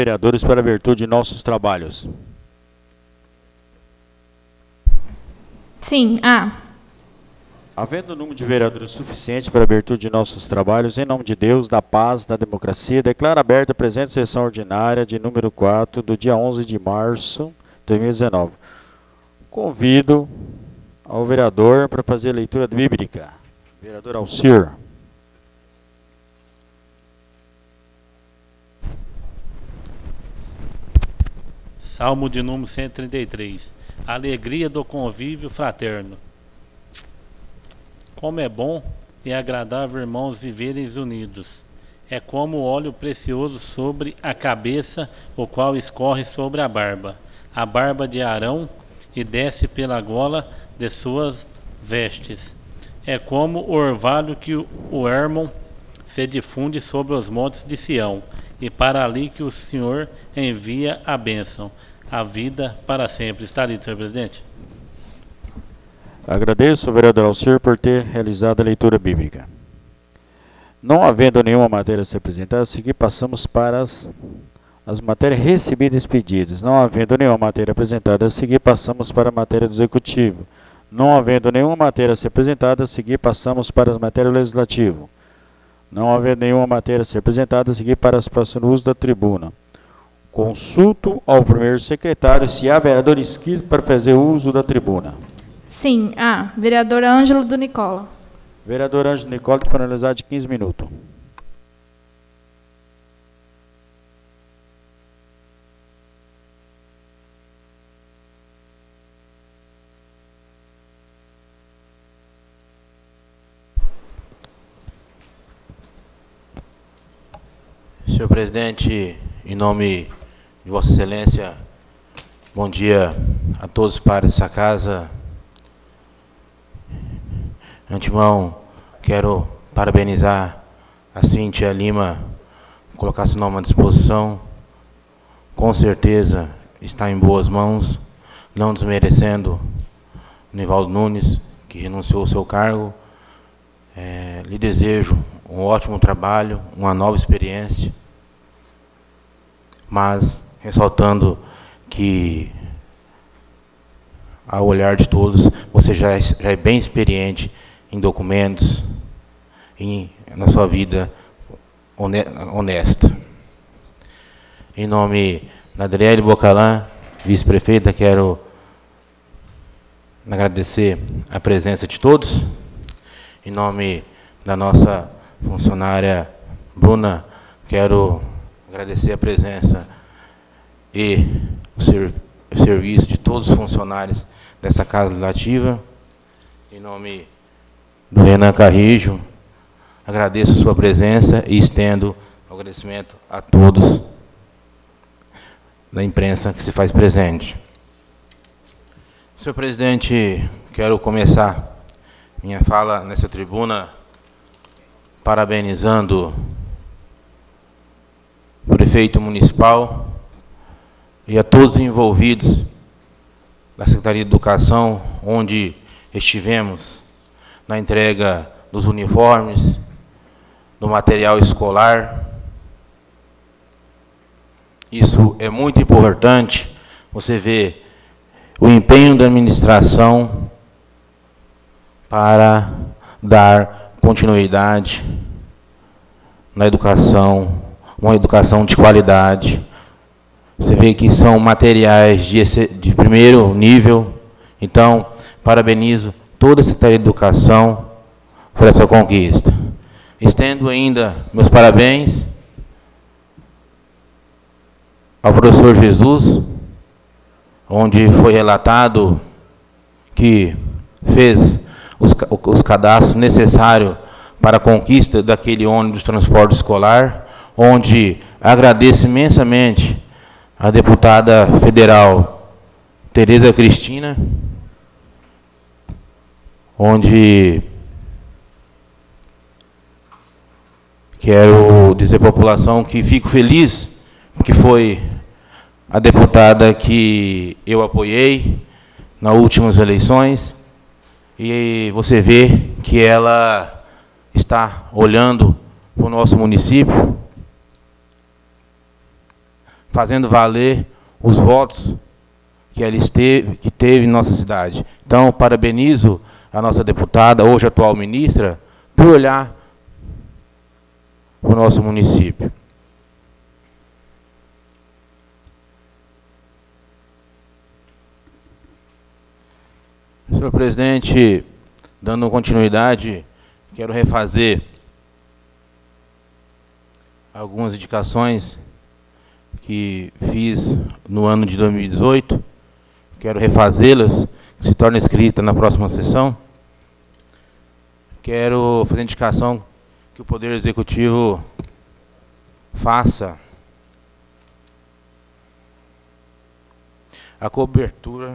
Vereadores para a abertura de nossos trabalhos. Sim. A. Havendo número de vereadores suficiente para a abertura de nossos trabalhos, em nome de Deus, da paz, da democracia, declaro aberta a presente sessão ordinária de número 4, do dia 11 de março de 2019. Convido ao vereador para fazer a leitura bíblica. Vereador Alcir. Salmo de número 133. Alegria do convívio fraterno. Como é bom e agradável, irmãos, viverem unidos. É como o óleo precioso sobre a cabeça, o qual escorre sobre a barba de Arão, e desce pela gola de suas vestes. É como o orvalho que o Hermon se difunde sobre os montes de Sião, e para ali que o Senhor envia a bênção, a vida para sempre. Está ali, senhor presidente. Agradeço ao vereador Alcir por ter realizado a leitura bíblica. Não havendo nenhuma matéria a ser apresentada, a seguir passamos para as matérias recebidas e pedidas. Não havendo nenhuma matéria apresentada, a seguir passamos para a matéria do Executivo. Não havendo nenhuma matéria a ser apresentada, a seguir passamos para as matérias legislativo. Não havendo nenhuma matéria a ser apresentada, a seguir para as próximas uso da tribuna. Consulto ao primeiro secretário se há vereador inscrito para fazer uso da tribuna. Sim. A. Vereador Ângelo do Nicola. Vereador Ângelo Nicola, disponibilidade de 15 minutos. Senhor presidente, em nome de Vossa Excelência, bom dia a todos os pares dessa casa. De antemão, quero parabenizar a Cíntia Lima, colocar seu nome à disposição. Com certeza está em boas mãos, não desmerecendo o Nivaldo Nunes, que renunciou ao seu cargo. Lhe desejo um ótimo trabalho, uma nova experiência, mas ressaltando que, ao olhar de todos, você já é bem experiente em documentos, na sua vida honesta. Em nome da Adriele Bocalã, vice-prefeita, quero agradecer a presença de todos. Em nome da nossa funcionária Bruna, quero agradecer a presença e o serviço de todos os funcionários dessa Casa Legislativa. Em nome do Renan Carrijo, agradeço a sua presença e estendo o agradecimento a todos da imprensa que se faz presente. Senhor presidente, quero começar minha fala nessa tribuna parabenizando o prefeito municipal e a todos os envolvidos da Secretaria de Educação, onde estivemos na entrega dos uniformes, do material escolar. Isso é muito importante, você vê o empenho da administração para dar continuidade na educação, uma educação de qualidade. Você vê que são materiais de primeiro nível. Então, parabenizo toda a Secretaria de Educação por essa conquista. Estendo ainda meus parabéns ao professor Jesus, onde foi relatado que fez os cadastros necessários para a conquista daquele ônibus de transporte escolar, onde agradeço imensamente a deputada federal Tereza Cristina, onde quero dizer à população que fico feliz, porque foi a deputada que eu apoiei nas últimas eleições, e você vê que ela está olhando para o nosso município. fazendo valer os votos que teve em nossa cidade. Então, parabenizo a nossa deputada, hoje atual ministra, por olhar para o nosso município. Senhor presidente, dando continuidade, quero refazer algumas indicações que fiz no ano de 2018. Quero refazê-las, que se torna escrita na próxima sessão. Quero fazer indicação que o Poder Executivo faça a cobertura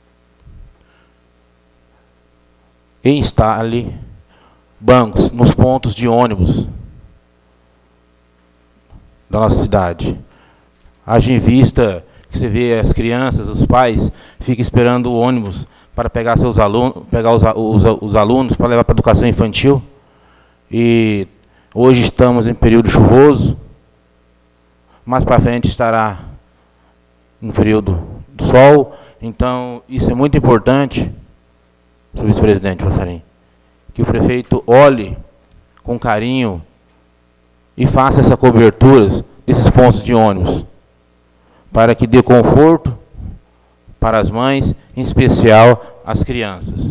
e instale bancos nos pontos de ônibus da nossa cidade. Haja em vista que você vê as crianças, os pais, ficam esperando o ônibus para pegar seus alunos, pegar os alunos para levar para a educação infantil. E hoje estamos em período chuvoso, mais para frente estará no período do sol. Então, isso é muito importante, senhor vice-presidente Passarim, que o prefeito olhe com carinho e faça essa cobertura desses pontos de ônibus, para que dê conforto para as mães, em especial as crianças.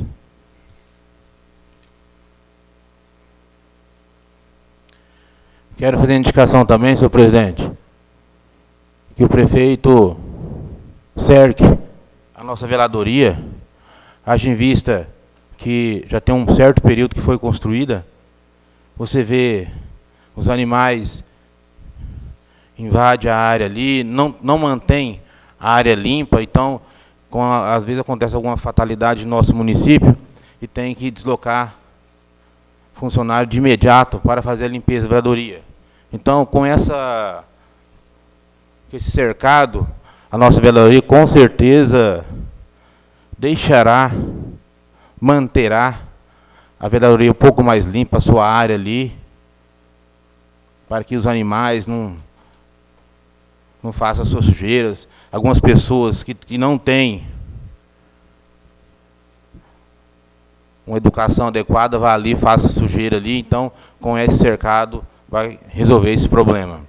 Quero fazer indicação também, senhor presidente, que o prefeito cerque a nossa veladoria, haja em vista que já tem um certo período que foi construída. Você vê os animais invadem a área ali, não mantém a área limpa, então às vezes acontece alguma fatalidade no nosso município e tem que deslocar funcionário de imediato para fazer a limpeza da veladoria. Então, com esse cercado, a nossa veladoria com certeza manterá a veladoria um pouco mais limpa, a sua área ali, para que os animais não façam suas sujeiras. Algumas pessoas que não têm uma educação adequada, vá ali e faça sujeira ali. Então, com esse cercado, vai resolver esse problema.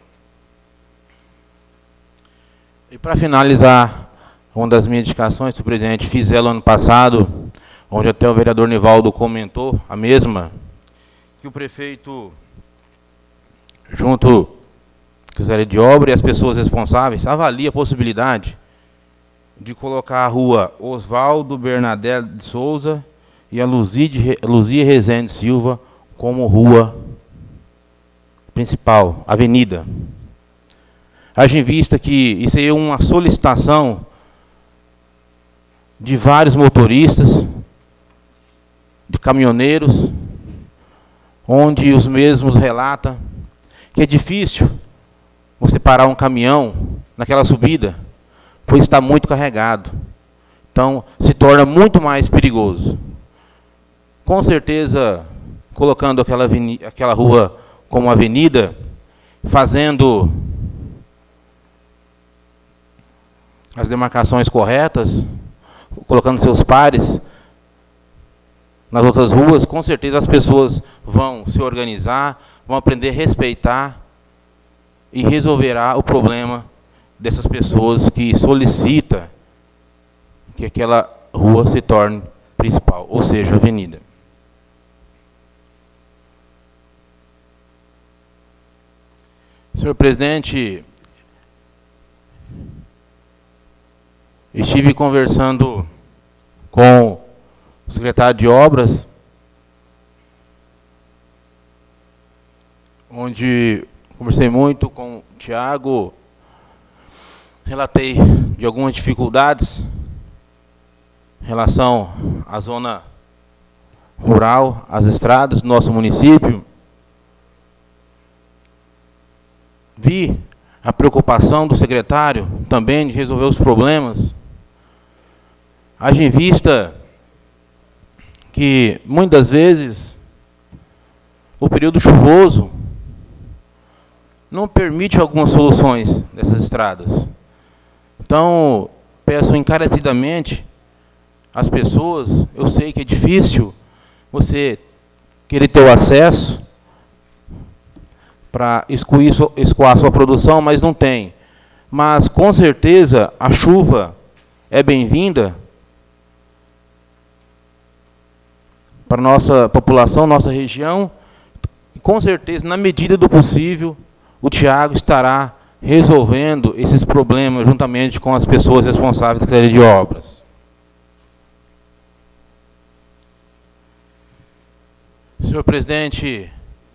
E para finalizar, uma das minhas indicações, senhor presidente, fiz ela ano passado, onde até o vereador Nivaldo comentou a mesma, que o prefeito, junto com a área de obra e as pessoas responsáveis, avalia a possibilidade de colocar a rua Oswaldo Bernadette de Souza e a Luzia Rezende Silva como rua principal, avenida. Haja em vista que isso aí é uma solicitação de vários motoristas, de caminhoneiros, onde os mesmos relatam que é difícil você parar um caminhão naquela subida, pois está muito carregado. Então, se torna muito mais perigoso. Com certeza, colocando aquela rua como avenida, fazendo as demarcações corretas, colocando seus pares nas outras ruas, com certeza as pessoas vão se organizar, vão aprender a respeitar e resolverá o problema dessas pessoas que solicitam que aquela rua se torne principal, ou seja, avenida. Senhor presidente, estive conversando com o secretário de Obras, onde conversei muito com o Tiago, relatei de algumas dificuldades em relação à zona rural, às estradas do nosso município. Vi a preocupação do secretário também de resolver os problemas. Haja em vista que, muitas vezes, o período chuvoso não permite algumas soluções dessas estradas. Então, peço encarecidamente às pessoas, eu sei que é difícil você querer ter o acesso para escoar sua produção, mas não tem. Mas, com certeza, a chuva é bem-vinda para a nossa população, nossa região. E, com certeza, na medida do possível, o Thiago estará resolvendo esses problemas juntamente com as pessoas responsáveis da Secretaria de Obras. Senhor presidente,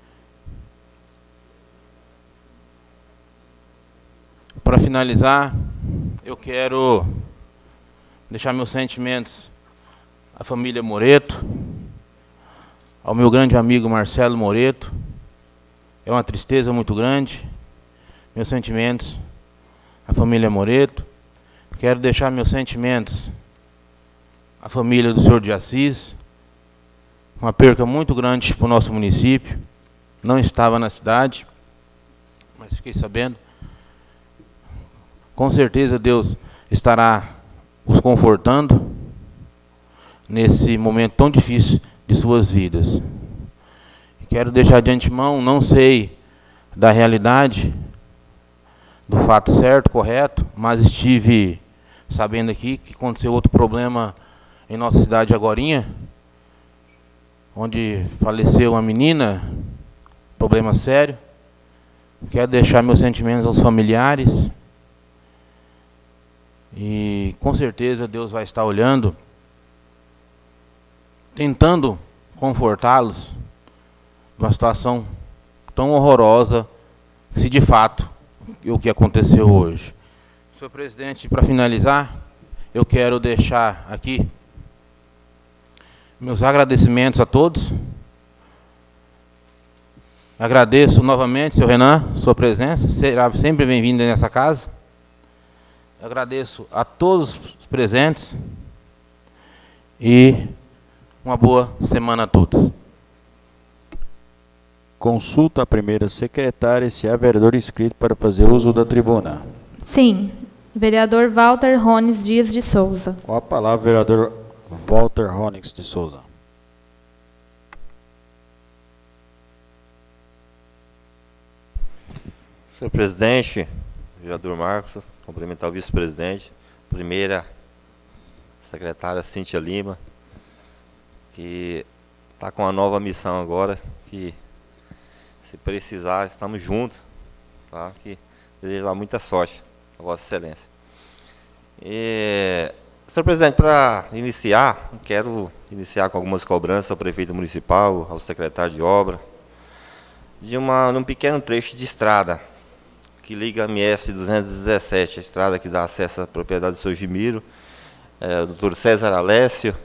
para finalizar, eu quero deixar meus sentimentos à família Moreto, ao meu grande amigo Marcelo Moreto. É uma tristeza muito grande. Meus sentimentos à família Moreto. Quero deixar meus sentimentos à família do senhor de Assis. Uma perca muito grande para o nosso município. Não estava na cidade, mas fiquei sabendo. Com certeza Deus estará os confortando nesse momento tão difícil de suas vidas. Quero deixar de antemão, não sei da realidade, do fato certo, correto, mas estive sabendo aqui que aconteceu outro problema em nossa cidade agorinha, onde faleceu uma menina, problema sério. Quero deixar meus sentimentos aos familiares. E com certeza Deus vai estar olhando, tentando confortá-los numa situação tão horrorosa, se de fato o que aconteceu hoje. Senhor presidente, para finalizar, eu quero deixar aqui meus agradecimentos a todos. Agradeço novamente, senhor Renan, sua presença, será sempre bem-vindo nessa casa. Agradeço a todos os presentes e uma boa semana a todos. Consulta a primeira secretária se há vereador inscrito para fazer uso da tribuna. Sim. Vereador Walter Rones Dias de Souza. Com a palavra, vereador Walter Rones de Souza. Senhor presidente, vereador Marcos, cumprimentar o vice-presidente, primeira secretária Cíntia Lima, que está com uma nova missão agora, que se precisar, estamos juntos, tá? Que desejo lá muita sorte a Vossa Excelência. Senhor presidente, para iniciar, quero iniciar com algumas cobranças ao prefeito municipal, ao secretário de obra, num pequeno trecho de estrada, que liga a MS-217, a estrada que dá acesso à propriedade do Sr. Gimiro, o doutor César Alessio,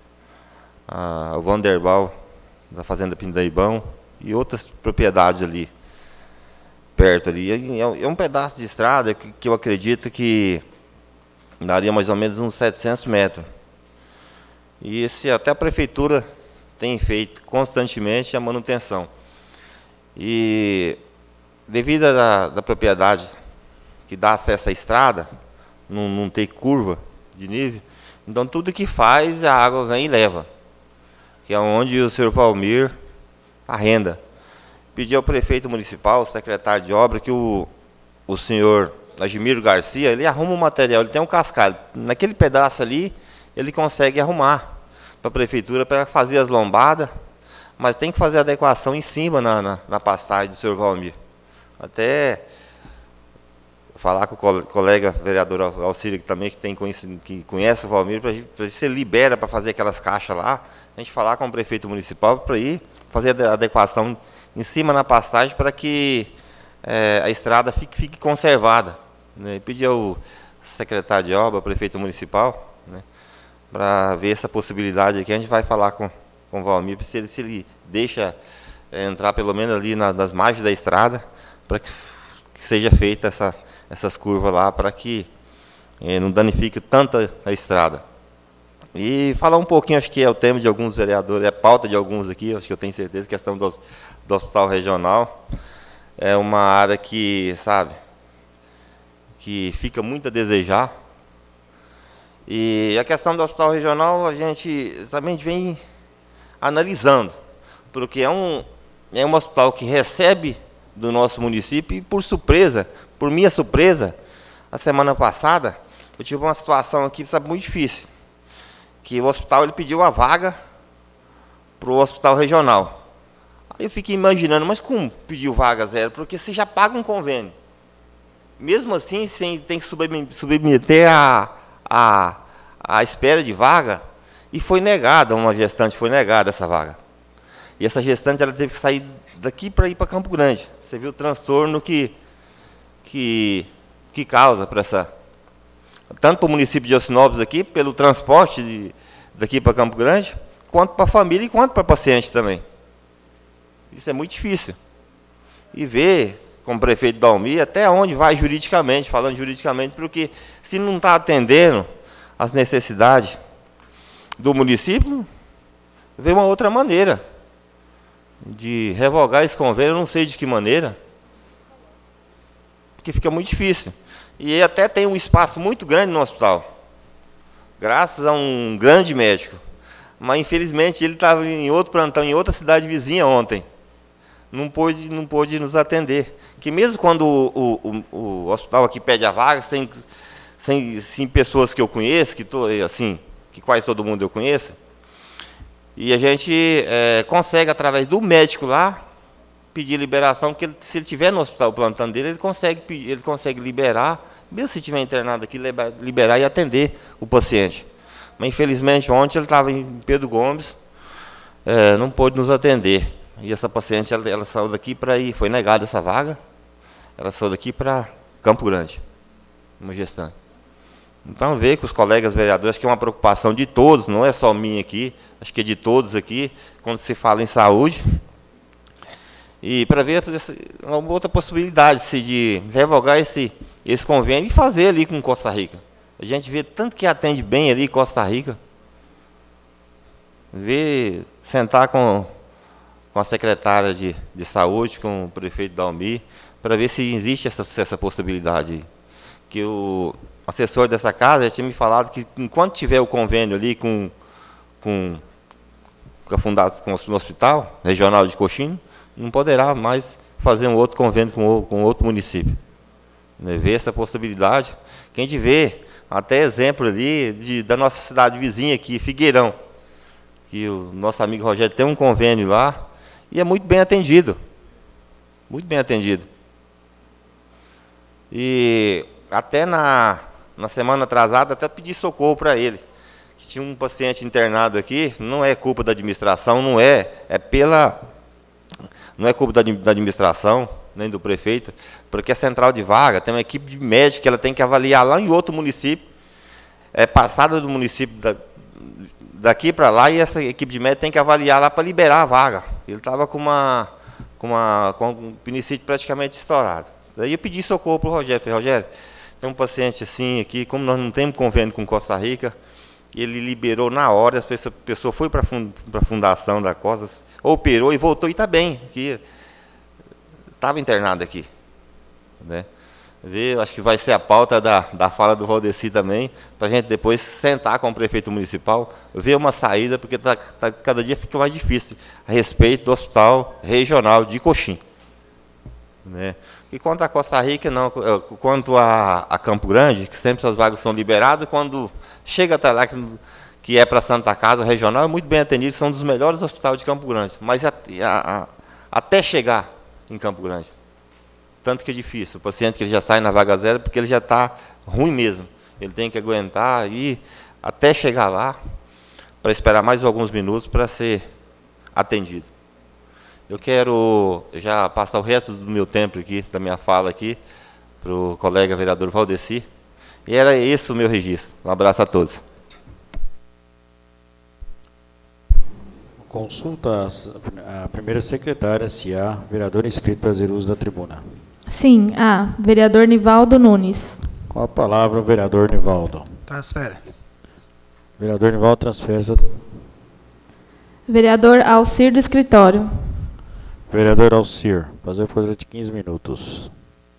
o Vanderbal, da Fazenda Pindaibão, e outras propriedades ali, perto ali. É um pedaço de estrada que eu acredito que daria mais ou menos uns 700 metros. E até a prefeitura tem feito constantemente a manutenção. E devido da propriedade que dá acesso à estrada, não tem curva de nível, então tudo que faz, a água vem e leva. Que é onde o senhor Valmir arrenda. Pedi ao prefeito municipal, secretário de obra, que o senhor Agimiro Garcia, ele arruma o material, ele tem um cascalho. Naquele pedaço ali, ele consegue arrumar para a prefeitura para fazer as lombadas, mas tem que fazer a adequação em cima na pastagem do senhor Valmir. Até falar com o colega vereador Alcírio, que também que conhece o Valmir, para ver se ele libera para fazer aquelas caixas lá, a gente falar com o prefeito municipal para ir fazer a adequação em cima na pastagem para que a estrada fique conservada. Né? Pedi ao secretário de obra, ao prefeito municipal, né, para ver essa possibilidade aqui. A gente vai falar com o Valmir, se ele deixa entrar pelo menos ali nas margens da estrada, para que seja feita essas curvas lá, para que não danifique tanto a estrada. E falar um pouquinho, acho que é o tema de alguns vereadores, é a pauta de alguns aqui, acho que eu tenho certeza, questão do hospital regional. é uma área que, sabe, que fica muito a desejar. E a questão do hospital regional, a gente vem analisando, porque é um hospital que recebe do nosso município e, por minha surpresa, a semana passada, eu tive uma situação aqui, sabe, muito difícil, que o hospital ele pediu a vaga para o hospital regional. Aí eu fiquei imaginando, mas como pediu vaga zero? Porque você já paga um convênio. Mesmo assim, tem que submeter a espera de vaga, e foi negada, uma gestante foi negada essa vaga. E essa gestante ela teve que sair daqui para ir para Campo Grande. Você viu o transtorno que causa para tanto para o município de Alcinópolis aqui, pelo transporte daqui para Campo Grande, quanto para a família e quanto para o paciente também. Isso é muito difícil. E ver, como prefeito Dalmi, até onde vai juridicamente, falando juridicamente, porque se não está atendendo as necessidades do município, vê uma outra maneira de revogar esse convênio, eu não sei de que maneira, porque fica muito difícil. E até tem um espaço muito grande no hospital, graças a um grande médico, mas infelizmente ele estava em outro plantão, em outra cidade vizinha ontem, não pôde nos atender. Que mesmo quando o hospital aqui pede a vaga, sem pessoas que eu conheço, que quase todo mundo eu conheço, e a gente consegue, através do médico lá, pedir liberação, porque se ele estiver no hospital plantando dele, ele consegue liberar, mesmo se estiver internado aqui, liberar e atender o paciente. Mas infelizmente ontem ele estava em Pedro Gomes, não pôde nos atender. E essa paciente, ela saiu daqui para ir, foi negada essa vaga, ela saiu daqui para Campo Grande, uma gestante. Então, ver com os colegas vereadores, que é uma preocupação de todos, não é só minha aqui, acho que é de todos aqui, quando se fala em saúde. E para ver uma outra possibilidade de revogar esse convênio e fazer ali com Costa Rica. A gente vê tanto que atende bem ali em Costa Rica. Sentar com a secretária de saúde, com o prefeito Dalmi, para ver se existe essa possibilidade. Que o assessor dessa casa já tinha me falado que enquanto tiver o convênio ali com o Hospital Regional de Coxim, não poderá mais fazer um outro convênio com outro município. Ver essa possibilidade. Que a gente vê até exemplo ali da nossa cidade vizinha aqui, Figueirão, que o nosso amigo Rogério tem um convênio lá, e é muito bem atendido. Muito bem atendido. E até na semana atrasada, até pedi socorro para ele. Que tinha um paciente internado aqui, não é culpa da administração, não é culpa da administração, nem do prefeito, porque a central de vaga tem uma equipe de médico que ela tem que avaliar lá em outro município, passada do município daqui para lá, e essa equipe de médico tem que avaliar lá para liberar a vaga. Ele estava com um apendicite praticamente estourado. Daí eu pedi socorro para o Rogério. Falei, Rogério, tem um paciente assim aqui, como nós não temos convênio com Costa Rica, ele liberou na hora, a pessoa foi para a fundação da Costas, operou e voltou e está bem. Estava internado aqui. Né? Acho que vai ser a pauta da fala do Valdeci também, para a gente depois sentar com o prefeito municipal, ver uma saída, porque cada dia fica mais difícil a respeito do hospital regional de Coxim. Né? E quanto a Costa Rica, não. Quanto a Campo Grande, que sempre as vagas são liberadas, quando chega até lá, que é para Santa Casa regional, é muito bem atendido, são um dos melhores hospitais de Campo Grande, mas até chegar em Campo Grande. Tanto que é difícil, o paciente que ele já sai na vaga zero, porque ele já está ruim mesmo. Ele tem que aguentar e até chegar lá, para esperar mais alguns minutos para ser atendido. Eu quero já passar o resto do meu tempo aqui, da minha fala aqui, para o colega vereador Valdeci. E era esse o meu registro. Um abraço a todos. Consulta a primeira secretária, se há vereador inscrito para fazer uso da tribuna. Sim, há. Vereador Nivaldo Nunes. Com a palavra o vereador Nivaldo. Transfere. Vereador Nivaldo transfere. Vereador Alcir do Escritório. Vereador Alcir, fazer por de 15 minutos.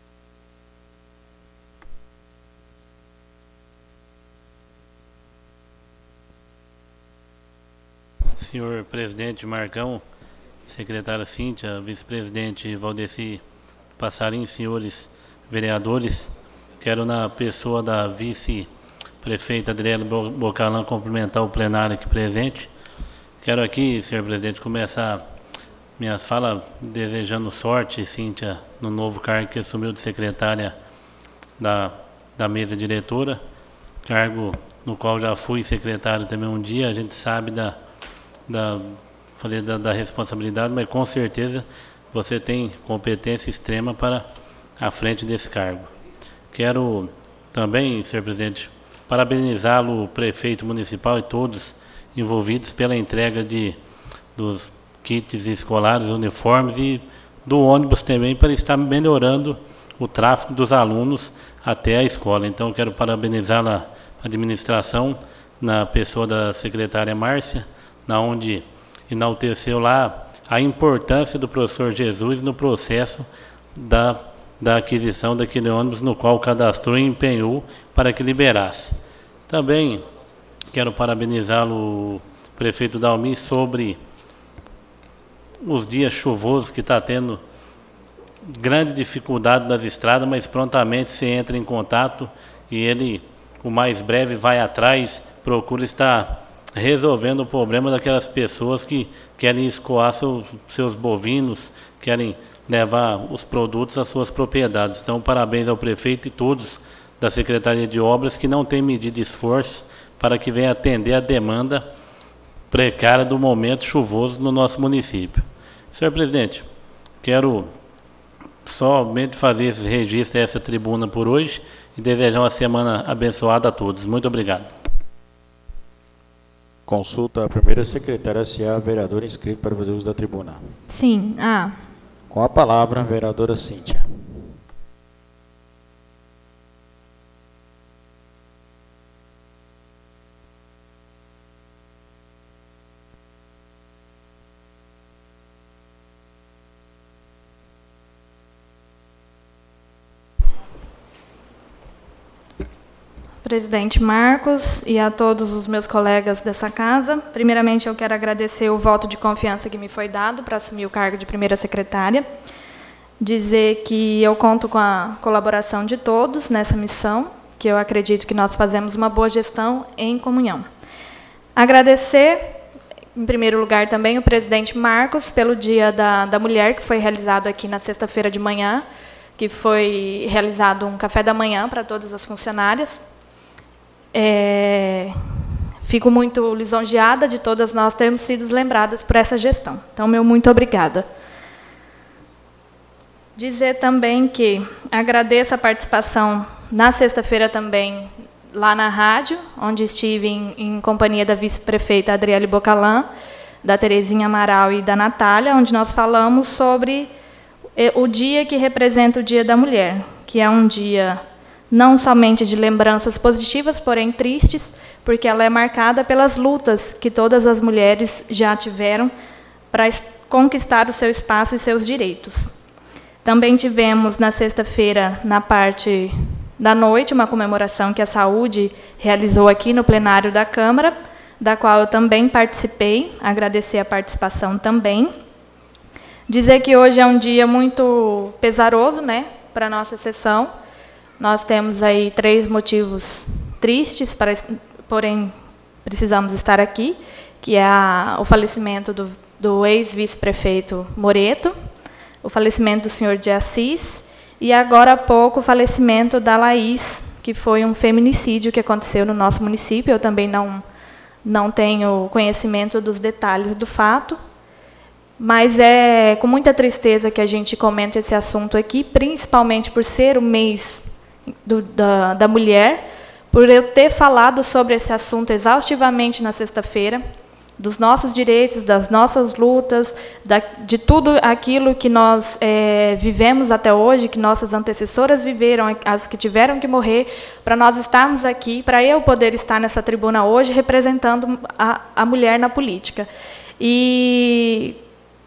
Senhor presidente Marcão, secretária Cíntia, vice-presidente Valdeci Passarim, senhores vereadores, quero na pessoa da vice-prefeita Adriele Bocalã cumprimentar o plenário aqui presente. Quero aqui, senhor presidente, começar minhas falas desejando sorte, Cíntia, no novo cargo que assumiu de secretária da mesa diretora, cargo no qual já fui secretário também um dia. A gente sabe da responsabilidade, mas com certeza você tem competência extrema para à frente desse cargo. Quero também, senhor presidente, parabenizá-lo, o prefeito municipal e todos envolvidos pela entrega dos kits escolares, uniformes e do ônibus também, para estar melhorando o tráfego dos alunos até a escola. Então, quero parabenizar a administração, na pessoa da secretária Márcia, na onde enalteceu lá a importância do professor Jesus no processo da aquisição daquele ônibus, no qual cadastrou e empenhou para que liberasse. Também quero parabenizá-lo, prefeito Dalmi, sobre os dias chuvosos que está tendo grande dificuldade nas estradas, mas prontamente se entra em contato e ele, o mais breve, vai atrás, procura estar resolvendo o problema daquelas pessoas que querem escoar seus bovinos, querem levar os produtos às suas propriedades. Então, parabéns ao prefeito e todos da Secretaria de Obras que não têm medido esforço para que venha atender a demanda precária do momento chuvoso no nosso município. Senhor presidente, quero somente fazer esse registro, essa tribuna por hoje, e desejar uma semana abençoada a todos. Muito obrigado. Consulta a primeira secretária, se há vereador inscrito para fazer uso da tribuna. Sim, Com a palavra, a vereadora Cíntia. Presidente Marcos e a todos os meus colegas dessa casa. Primeiramente, eu quero agradecer o voto de confiança que me foi dado para assumir o cargo de primeira secretária. Dizer que eu conto com a colaboração de todos nessa missão, que eu acredito que nós fazemos uma boa gestão em comunhão. Agradecer, em primeiro lugar, também o presidente Marcos pelo Dia da Mulher, que foi realizado aqui na sexta-feira de manhã, que foi realizado um café da manhã para todas as funcionárias. Fico muito lisonjeada de todas nós termos sido lembradas por essa gestão. Então, meu muito obrigada. Dizer também que agradeço a participação na sexta-feira também lá na rádio, onde estive em companhia da vice-prefeita Adriele Bocalã, da Terezinha Amaral e da Natália, onde nós falamos sobre o dia que representa o Dia da Mulher, que é um dia não somente de lembranças positivas, porém tristes, porque ela é marcada pelas lutas que todas as mulheres já tiveram para conquistar o seu espaço e seus direitos. Também tivemos, na sexta-feira, na parte da noite, uma comemoração que a Saúde realizou aqui no plenário da Câmara, da qual eu também participei, agradecer a participação também. Dizer que hoje é um dia muito pesaroso, né, para a nossa sessão. Nós temos aí 3 motivos tristes, porém precisamos estar aqui, que é o falecimento do ex-vice-prefeito Moreto, o falecimento do senhor de Assis, e agora há pouco o falecimento da Laís, que foi um feminicídio que aconteceu no nosso município. Eu também não tenho conhecimento dos detalhes do fato, mas é com muita tristeza que a gente comenta esse assunto aqui, principalmente por ser o mês da mulher, por eu ter falado sobre esse assunto exaustivamente na sexta-feira, dos nossos direitos, das nossas lutas, de tudo aquilo que nós vivemos até hoje, que nossas antecessoras viveram, as que tiveram que morrer, para nós estarmos aqui, para eu poder estar nessa tribuna hoje, representando a mulher na política. E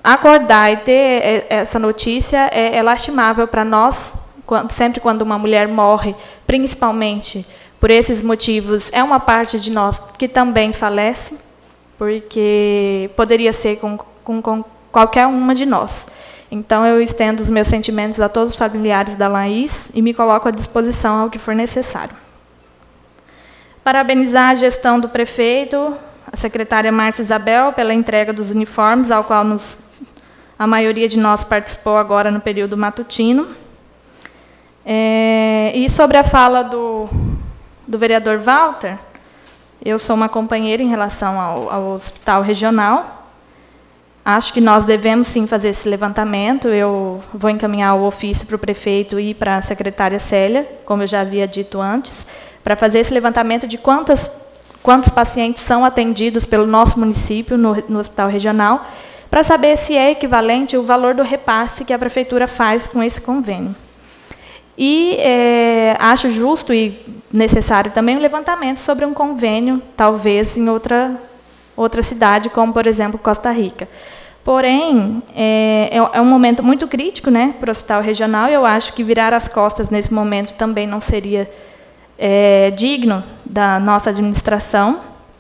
acordar e ter essa notícia é lastimável para nós, sempre quando uma mulher morre, principalmente por esses motivos, é uma parte de nós que também falece, porque poderia ser com qualquer uma de nós. Então, eu estendo os meus sentimentos a todos os familiares da Laís e me coloco à disposição ao que for necessário. Parabenizar a gestão do prefeito, a secretária Márcia Isabel, pela entrega dos uniformes, ao qual a maioria de nós participou agora no período matutino. E sobre a fala do vereador Walter, eu sou uma companheira em relação ao hospital regional. Acho que nós devemos, sim, fazer esse levantamento. Eu vou encaminhar o ofício para o prefeito e para a secretária Célia, como eu já havia dito antes, para fazer esse levantamento de quantos pacientes são atendidos pelo nosso município no hospital regional, para saber se é equivalente o valor do repasse que a prefeitura faz com esse convênio. E acho justo e necessário também um levantamento sobre um convênio, talvez em outra cidade, como, por exemplo, Costa Rica. Porém, é um momento muito crítico, né, para o hospital regional, e eu acho que virar as costas nesse momento também não seria digno da nossa administração.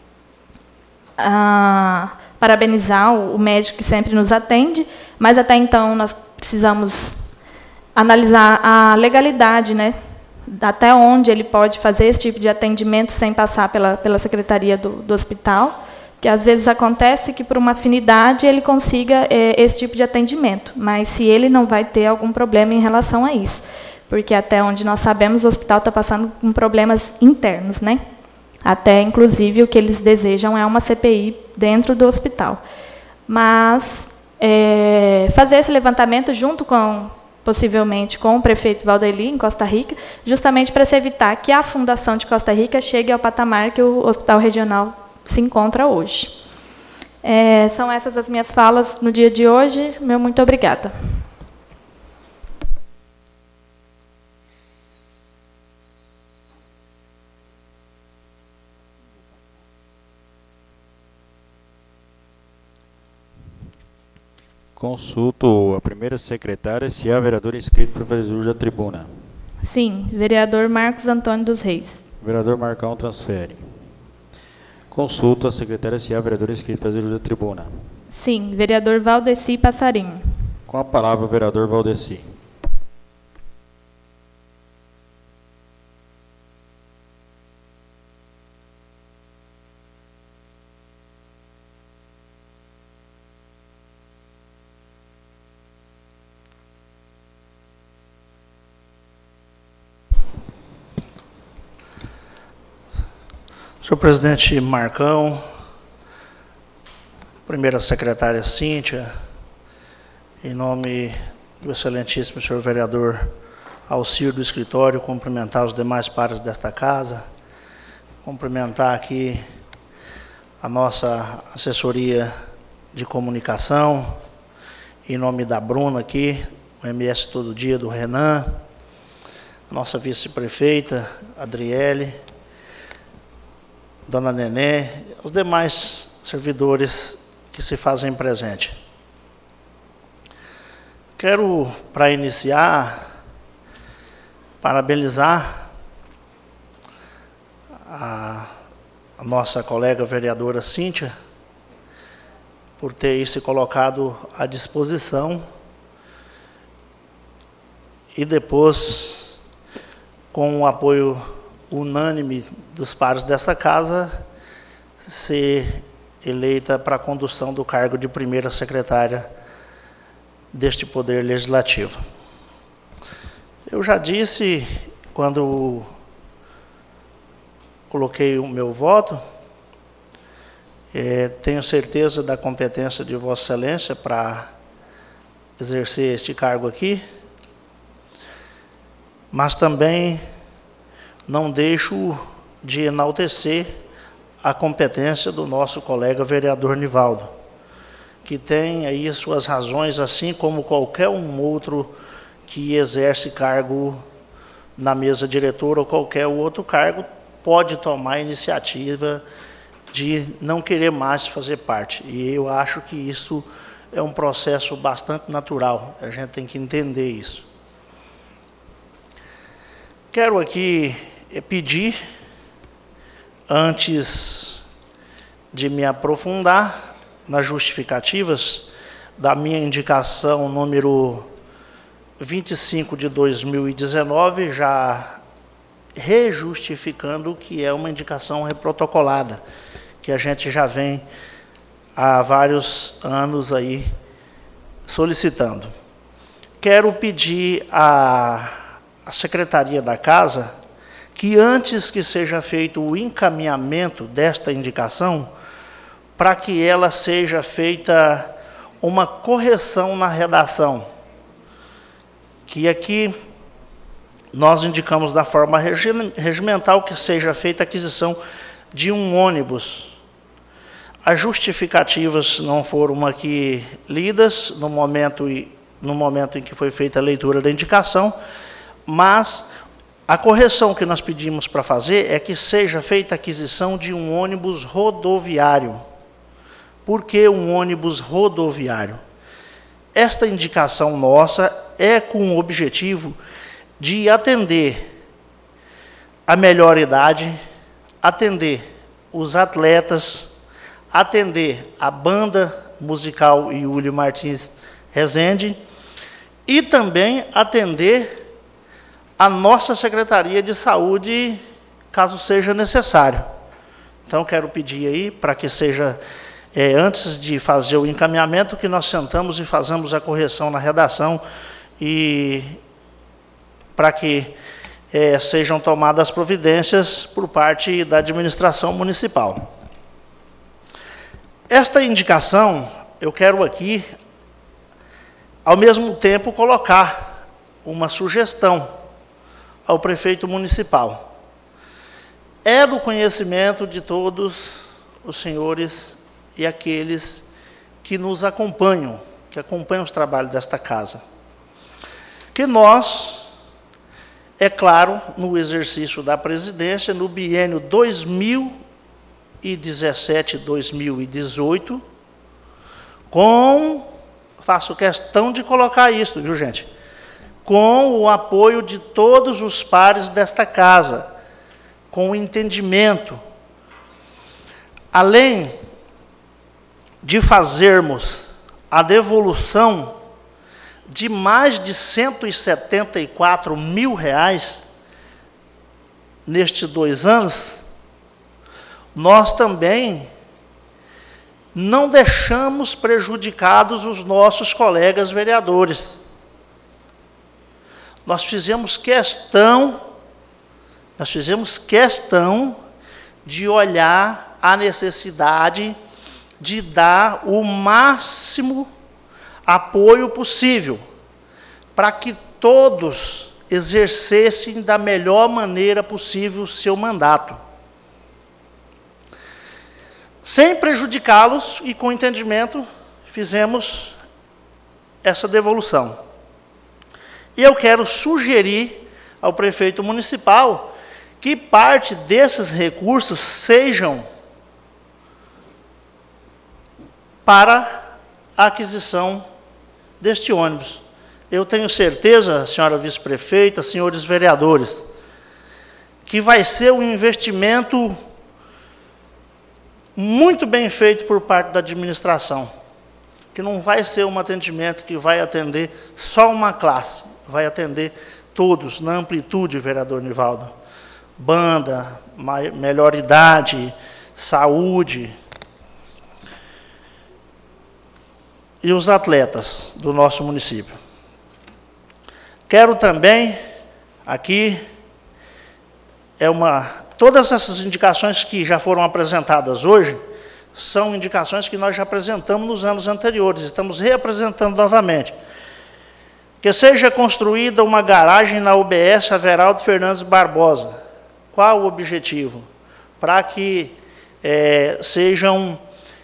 Parabenizar o médico que sempre nos atende, mas até então nós precisamos analisar a legalidade, né, até onde ele pode fazer esse tipo de atendimento sem passar pela secretaria do hospital, que às vezes acontece que, por uma afinidade, ele consiga esse tipo de atendimento, mas se ele não vai ter algum problema em relação a isso, porque até onde nós sabemos, o hospital está passando com problemas internos, né? Até, inclusive, o que eles desejam é uma CPI dentro do hospital. Mas fazer esse levantamento junto possivelmente com o prefeito Valdeli, em Costa Rica, justamente para se evitar que a Fundação de Costa Rica chegue ao patamar que o Hospital Regional se encontra hoje. São essas as minhas falas no dia de hoje. Meu muito obrigada. Consulto a primeira secretária, se há vereador inscrito para fazer uso da tribuna. Sim, vereador Marcos Antônio dos Reis. Vereador Marcão transfere. Consulto a secretária, se há vereador inscrito para fazer uso da tribuna. Sim, vereador Valdeci Passarinho. Com a palavra, o vereador Valdeci. Senhor presidente Marcão, primeira secretária Cíntia, em nome do excelentíssimo senhor vereador Alcir do escritório, cumprimentar os demais pares desta casa, cumprimentar aqui a nossa assessoria de comunicação, em nome da Bruna aqui, o MS Todo Dia do Renan, a nossa vice-prefeita Adriele, Dona Nené, os demais servidores que se fazem presente. Quero, para iniciar, parabenizar a nossa colega vereadora Cíntia por ter se colocado à disposição e depois, com o apoio unânime dos pares dessa casa, ser eleita para a condução do cargo de primeira secretária deste Poder Legislativo. Eu já disse, quando coloquei o meu voto, tenho certeza da competência de Vossa Excelência para exercer este cargo aqui, mas também não deixo de enaltecer a competência do nosso colega vereador Nivaldo, que tem aí suas razões, assim como qualquer um outro que exerce cargo na mesa diretora ou qualquer outro cargo, pode tomar a iniciativa de não querer mais fazer parte. E eu acho que isso é um processo bastante natural, a gente tem que entender isso. Quero aqui pedir, antes de me aprofundar nas justificativas da minha indicação número 25 de 2019, já rejustificando que é uma indicação reprotocolada, que a gente já vem há vários anos aí solicitando. Quero pedir à Secretaria da Casa que antes que seja feito o encaminhamento desta indicação, para que ela seja feita uma correção na redação, que aqui nós indicamos da forma regimental que seja feita a aquisição de um ônibus. As justificativas não foram aqui lidas no momento em que foi feita a leitura da indicação, mas a correção que nós pedimos para fazer é que seja feita a aquisição de um ônibus rodoviário. Por que um ônibus rodoviário? Esta indicação nossa é com o objetivo de atender a melhor idade, atender os atletas, atender a banda musical Iúlio Martins Rezende e também atender a nossa Secretaria de Saúde, caso seja necessário. Então, quero pedir aí para que seja, antes de fazer o encaminhamento, que nós sentamos e façamos a correção na redação e para que sejam tomadas providências por parte da administração municipal. Esta indicação, eu quero aqui, ao mesmo tempo, colocar uma sugestão ao prefeito municipal. É do conhecimento de todos os senhores e aqueles que nos acompanham, que acompanham os trabalhos desta casa, que nós, é claro, no exercício da presidência, no biênio 2017-2018, faço questão de colocar isso, viu, gente? Com o apoio de todos os pares desta casa, com o entendimento, além de fazermos a devolução de mais de R$174 mil nestes 2 anos, nós também não deixamos prejudicados os nossos colegas vereadores. Nós fizemos questão de olhar a necessidade de dar o máximo apoio possível para que todos exercessem da melhor maneira possível o seu mandato, sem prejudicá-los, e com entendimento fizemos essa devolução. E eu quero sugerir ao prefeito municipal que parte desses recursos sejam para a aquisição deste ônibus. Eu tenho certeza, senhora vice-prefeita, senhores vereadores, que vai ser um investimento muito bem feito por parte da administração, que não vai ser um atendimento que vai atender só uma classe, vai atender todos, na amplitude, vereador Nivaldo. Banda, melhor idade, saúde. E os atletas do nosso município. Quero também, aqui, todas essas indicações que já foram apresentadas hoje, são indicações que nós já apresentamos nos anos anteriores, estamos reapresentando novamente. Que seja construída uma garagem na UBS Averaldo Fernandes Barbosa. Qual o objetivo? Para que sejam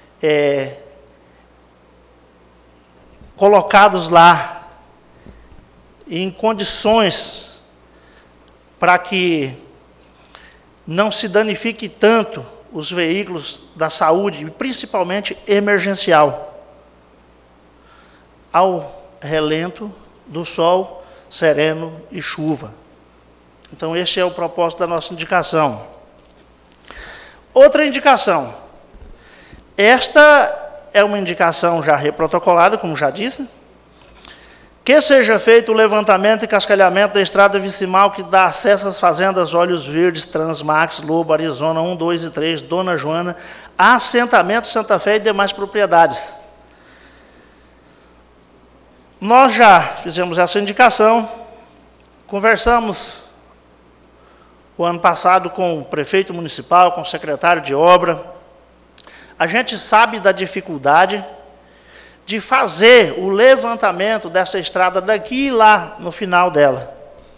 colocados lá em condições para que não se danifique tanto os veículos da saúde, principalmente emergencial. ao relento do sol sereno e chuva. Então, esse é o propósito da nossa indicação. Outra indicação. Esta é uma indicação já reprotocolada, como já disse, que seja feito o levantamento e cascalhamento da estrada vicinal que dá acesso às fazendas Olhos Verdes, Transmax, Lobo, Arizona 1, 2 e 3, Dona Joana, assentamento Santa Fé e demais propriedades. Nós já fizemos essa indicação, conversamos o ano passado com o prefeito municipal, com o secretário de obra. A gente sabe da dificuldade de fazer o levantamento dessa estrada daqui e lá no final dela.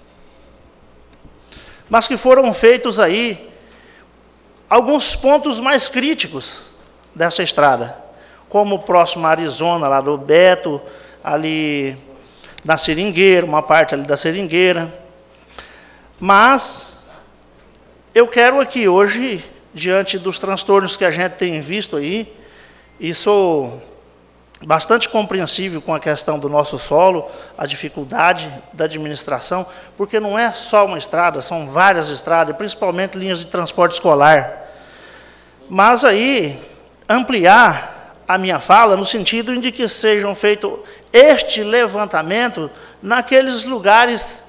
Mas que foram feitos aí alguns pontos mais críticos dessa estrada, como o próximo a Arizona, lá do Beto, ali na Seringueira, uma parte ali da Seringueira. Mas eu quero aqui hoje, diante dos transtornos que a gente tem visto aí, e sou bastante compreensível com a questão do nosso solo, a dificuldade da administração, porque não é só uma estrada, são várias estradas, principalmente linhas de transporte escolar. Mas aí, ampliar a minha fala no sentido de que sejam feito este levantamento naqueles lugares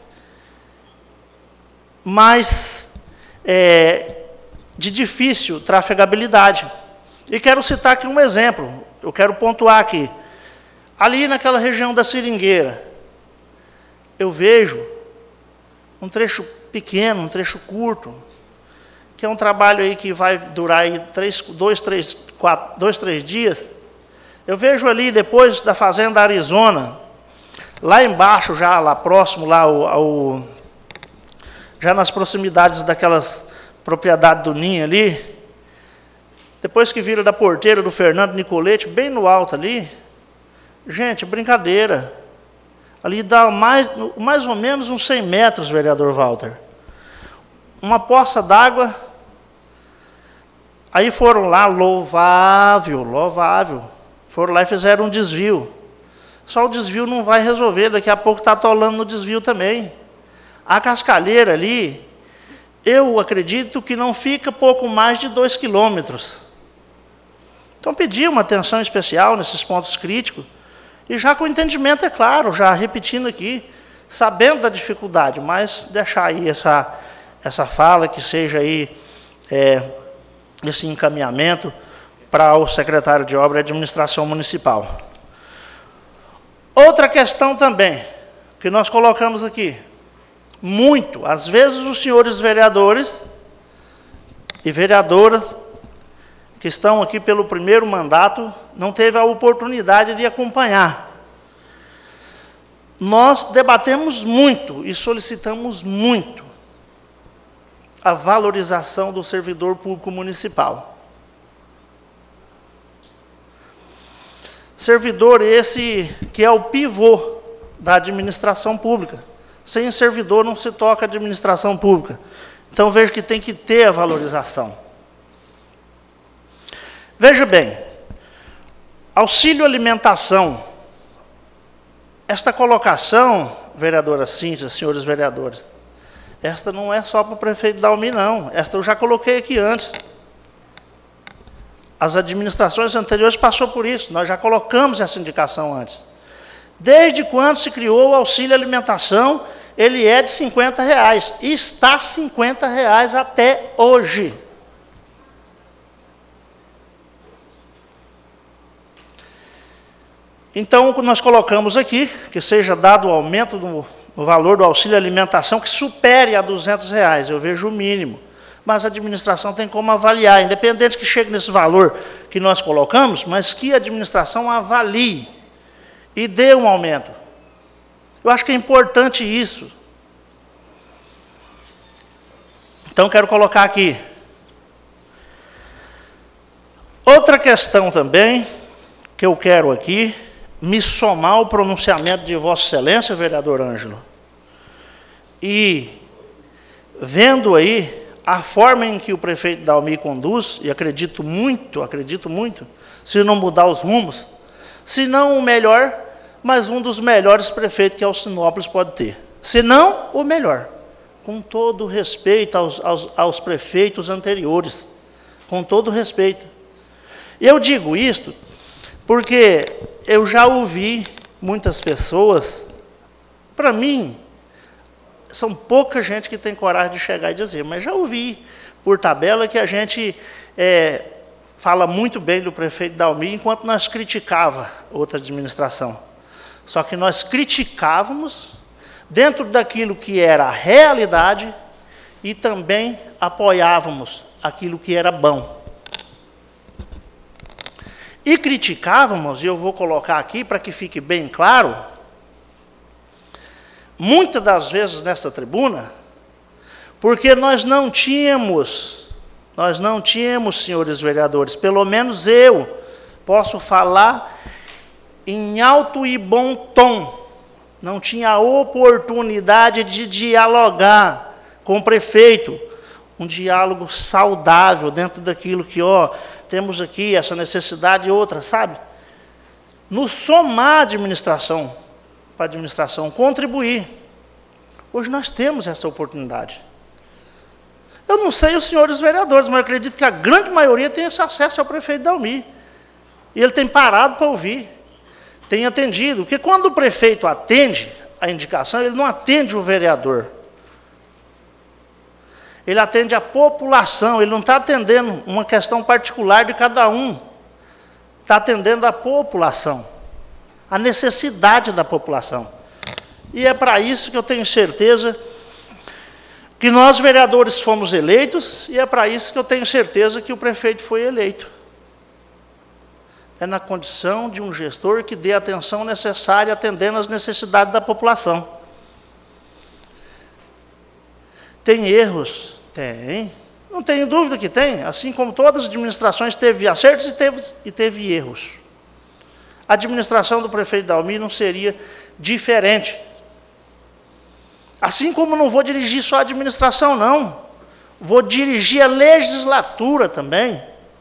mais de difícil trafegabilidade. E quero citar aqui um exemplo, eu quero pontuar aqui. Ali naquela região da Seringueira, eu vejo um trecho pequeno, um trecho curto, que é um trabalho aí que vai durar aí 2, 3 dias. Eu vejo ali depois da fazenda Arizona, lá embaixo, já lá próximo, lá já nas proximidades daquelas propriedades do Ninho ali, depois que vira da porteira do Fernando Nicolete, bem no alto ali, gente, brincadeira. Ali dá mais ou menos uns 100 metros, vereador Walter. Uma poça d'água. Aí foram lá, louvável. Foram lá e fizeram um desvio. Só o desvio não vai resolver, daqui a pouco está atolando no desvio também. A cascalheira ali, eu acredito que não fica pouco mais de 2 quilômetros. Então, pedi uma atenção especial nesses pontos críticos, e já com entendimento, é claro, já repetindo aqui, sabendo da dificuldade, mas deixar aí essa fala, que seja aí esse encaminhamento para o secretário de Obra e Administração Municipal. Outra questão também, que nós colocamos aqui, muito, às vezes os senhores vereadores e vereadoras que estão aqui pelo primeiro mandato, não teve a oportunidade de acompanhar. Nós debatemos muito e solicitamos muito a valorização do servidor público municipal. Servidor esse que é o pivô da administração pública. Sem servidor não se toca administração pública. Então, vejo que tem que ter a valorização. Veja bem, auxílio alimentação. Esta colocação, vereadora Cíntia, senhores vereadores, esta não é só para o prefeito Dalmi, não. Esta eu já coloquei aqui antes. As administrações anteriores passaram por isso, nós já colocamos essa indicação antes. Desde quando se criou o auxílio alimentação, ele é de R$50, e está R$50 até hoje. Então, nós colocamos aqui, que seja dado o aumento no valor do auxílio alimentação, que supere a R$200, eu vejo o mínimo. Mas a administração tem como avaliar, independente que chegue nesse valor que nós colocamos, mas que a administração avalie e dê um aumento. Eu acho que é importante isso. Então, quero colocar aqui. Outra questão também, que eu quero aqui, me somar ao pronunciamento de Vossa Excelência, vereador Ângelo, e vendo aí a forma em que o prefeito Dalmi conduz, e acredito muito, se não mudar os rumos, se não o melhor, mas um dos melhores prefeitos que Alcinópolis pode ter. Se não, o melhor. Com todo respeito aos prefeitos anteriores. Com todo respeito. Eu digo isto porque eu já ouvi muitas pessoas, para mim, são pouca gente que tem coragem de chegar e dizer, mas já ouvi por tabela que a gente fala muito bem do prefeito Dalmi, enquanto nós criticava outra administração. Só que nós criticávamos dentro daquilo que era a realidade e também apoiávamos aquilo que era bom. E criticávamos, e eu vou colocar aqui para que fique bem claro, muitas das vezes nessa tribuna, porque nós não tínhamos, senhores vereadores, pelo menos eu posso falar em alto e bom tom, não tinha a oportunidade de dialogar com o prefeito, um diálogo saudável dentro daquilo que, temos aqui essa necessidade e outra, sabe? Nos somar a administração, para a administração contribuir. Hoje nós temos essa oportunidade. Eu não sei os senhores vereadores, mas eu acredito que a grande maioria tem esse acesso ao prefeito Dalmi. E ele tem parado para ouvir, tem atendido. Porque quando o prefeito atende a indicação, ele não atende o vereador. Ele atende a população, ele não está atendendo uma questão particular de cada um. Está atendendo a população, a necessidade da população. E é para isso que eu tenho certeza que nós, vereadores, fomos eleitos, e é para isso que eu tenho certeza que o prefeito foi eleito. É na condição de um gestor que dê a atenção necessária atendendo às necessidades da população. Tem erros? Tem. Não tenho dúvida que tem. Assim como todas as administrações teve acertos e teve erros. A administração do prefeito Dalmi não seria diferente. Assim como não vou dirigir só a administração, não. Vou dirigir a legislatura também.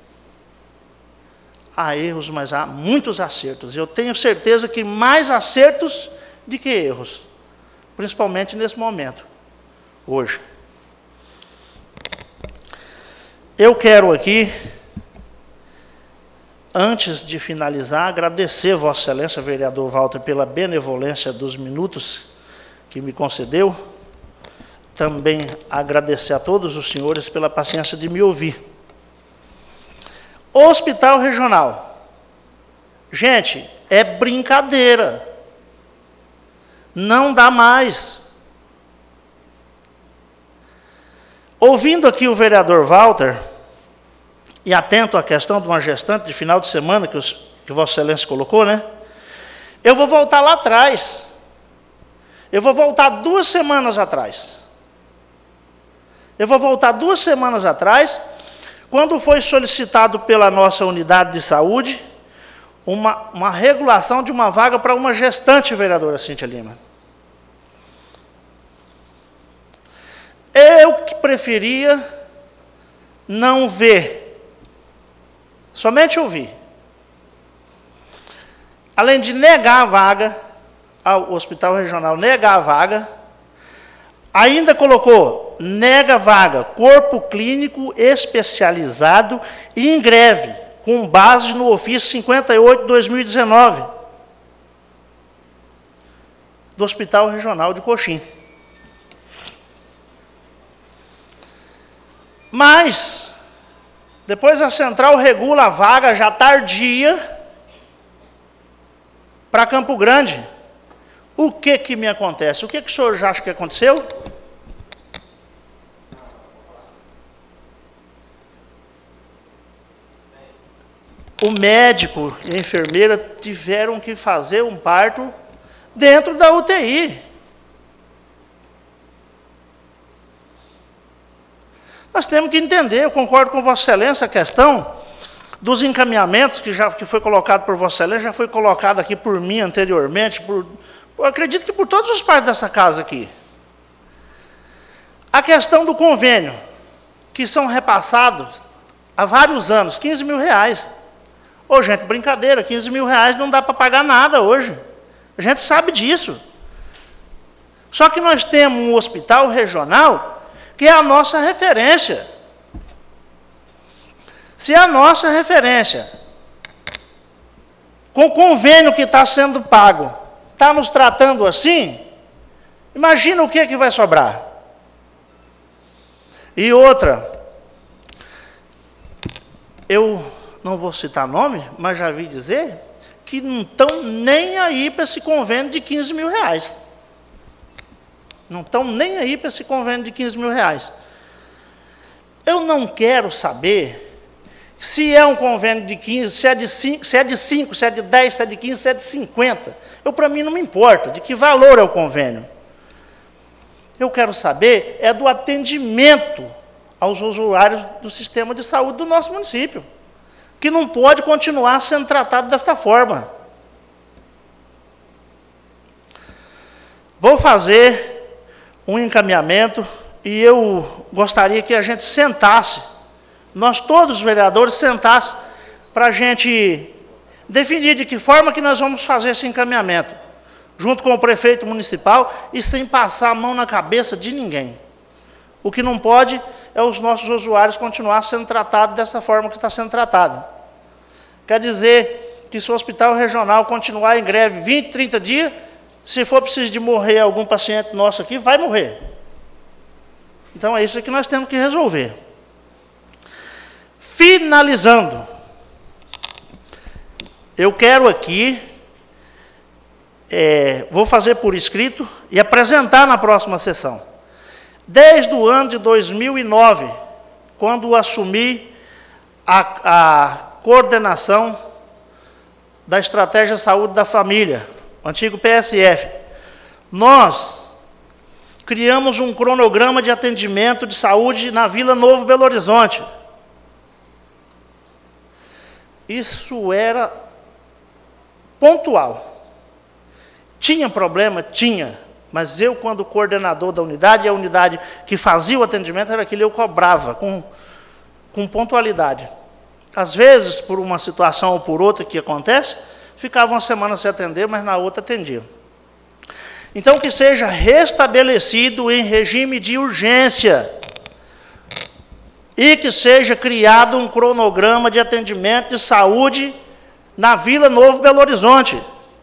Há erros, mas há muitos acertos. Eu tenho certeza que mais acertos do que erros. Principalmente nesse momento, hoje. Eu quero aqui, antes de finalizar, agradecer Vossa Excelência, vereador Walter, pela benevolência dos minutos que me concedeu. Também agradecer a todos os senhores pela paciência de me ouvir. Hospital Regional. Gente, é brincadeira. Não dá mais. Ouvindo aqui o vereador Walter, e atento à questão de uma gestante de final de semana que Vossa Excelência colocou, né? Eu vou voltar lá atrás. Eu vou voltar 2 semanas atrás. Eu vou voltar 2 semanas atrás, quando foi solicitado pela nossa unidade de saúde uma regulação de uma vaga para uma gestante, vereadora Cíntia Lima. Eu que preferia não ver, somente ouvir. Além de negar a vaga, ao Hospital Regional negar a vaga, ainda colocou, nega a vaga, corpo clínico especializado e em greve, com base no ofício 58/2019, do Hospital Regional de Coxim. Mas, depois a central regula a vaga já tardia para Campo Grande. O que me acontece? O que o senhor já acha que aconteceu? O médico e a enfermeira tiveram que fazer um parto dentro da UTI. Nós temos que entender, eu concordo com Vossa Excelência, a questão dos encaminhamentos que foi colocado por Vossa Excelência, já foi colocado aqui por mim anteriormente, eu acredito que por todos os pais dessa casa aqui. A questão do convênio, que são repassados há vários anos, 15 mil reais. Ô, gente, brincadeira, 15 mil reais não dá para pagar nada hoje. A gente sabe disso. Só que nós temos um hospital regional que é a nossa referência. Se a nossa referência, com o convênio que está sendo pago, está nos tratando assim, imagina o que vai sobrar. E outra, eu não vou citar nome, mas já vi dizer que não estão nem aí para esse convênio de 15 mil reais. Não estão nem aí para esse convênio de 15 mil reais. Eu não quero saber se é um convênio de 15, se é de 5, se é de 5, se é de 10, se é de 15, se é de 50. Para mim não me importa de que valor é o convênio. Eu quero saber é do atendimento aos usuários do sistema de saúde do nosso município, que não pode continuar sendo tratado desta forma. Vou fazer um encaminhamento e eu gostaria que a gente sentasse, nós todos os vereadores sentassem para a gente definir de que forma que nós vamos fazer esse encaminhamento, junto com o prefeito municipal e sem passar a mão na cabeça de ninguém. O que não pode é os nossos usuários continuar sendo tratados dessa forma que está sendo tratado. Quer dizer que se o hospital regional continuar em greve 20, 30 dias, se for preciso de morrer algum paciente nosso aqui, vai morrer. Então é isso que nós temos que resolver. Finalizando, eu quero aqui, vou fazer por escrito e apresentar na próxima sessão. Desde o ano de 2009, quando assumi a coordenação da Estratégia Saúde da Família, o antigo PSF, nós criamos um cronograma de atendimento de saúde na Vila Novo Belo Horizonte. Isso era pontual. Tinha problema? Tinha. Mas eu, quando coordenador da unidade, e a unidade que fazia o atendimento era aquilo, eu cobrava com pontualidade. Às vezes, por uma situação ou por outra que acontece, ficava uma semana sem atender, mas na outra atendia. Então, que seja restabelecido em regime de urgência e que seja criado um cronograma de atendimento de saúde na Vila Novo Belo Horizonte.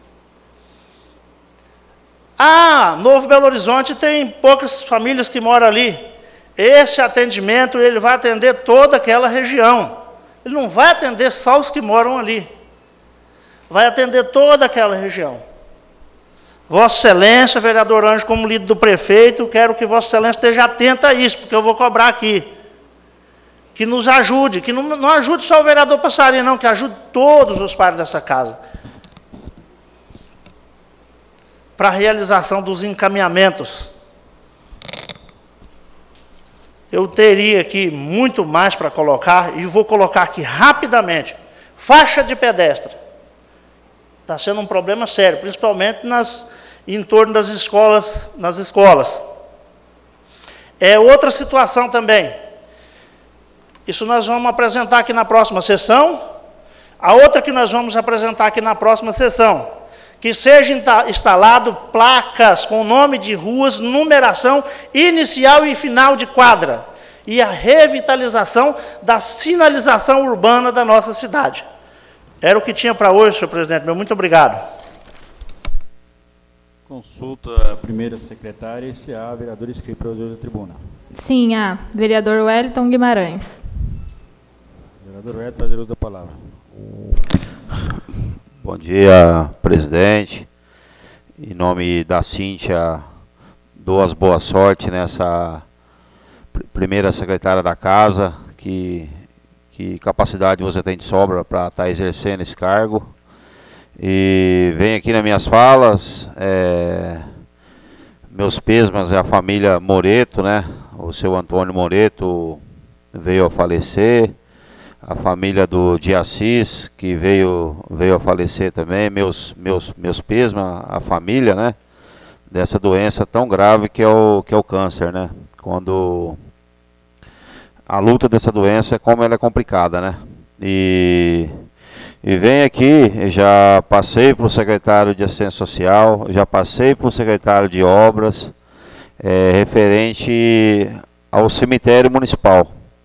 Novo Belo Horizonte tem poucas famílias que moram ali. Esse atendimento, ele vai atender toda aquela região. Ele não vai atender só os que moram ali. Vai atender toda aquela região. Vossa Excelência, vereador Anjo, como líder do prefeito, quero que Vossa Excelência esteja atenta a isso, porque eu vou cobrar aqui. Que nos ajude, que não ajude só o vereador Passarinho, não, que ajude todos os pares dessa casa. Para a realização dos encaminhamentos. Eu teria aqui muito mais para colocar, e vou colocar aqui rapidamente. Faixa de pedestre. Está sendo um problema sério, principalmente em torno das escolas, nas escolas. Outra situação também. Isso nós vamos apresentar aqui na próxima sessão. A outra que nós vamos apresentar aqui na próxima sessão, que seja instalado placas com nome de ruas, numeração inicial e final de quadra, e a revitalização da sinalização urbana da nossa cidade. Era o que tinha para hoje, senhor presidente. Muito obrigado. Consulta a primeira secretária e se há vereador inscrito para uso da tribuna. Sim, há. Vereador Wellington Guimarães. Vereador Wellington, fazer uso da palavra. Bom dia, presidente. Em nome da Cíntia, dou as boas sortes nessa primeira secretária da casa. Que capacidade você tem de sobra para estar exercendo esse cargo. E vem aqui nas minhas falas, meus pêsames é a família Moreto, né? O seu Antônio Moreto veio a falecer. A família do de Assis, que veio a falecer também, meus pêsames, a família, né, dessa doença tão grave que é o câncer, né, quando a luta dessa doença, como ela é complicada, né, e E venho aqui, já passei para o secretário de Assistência Social, já passei para o secretário de Obras, referente ao cemitério municipal.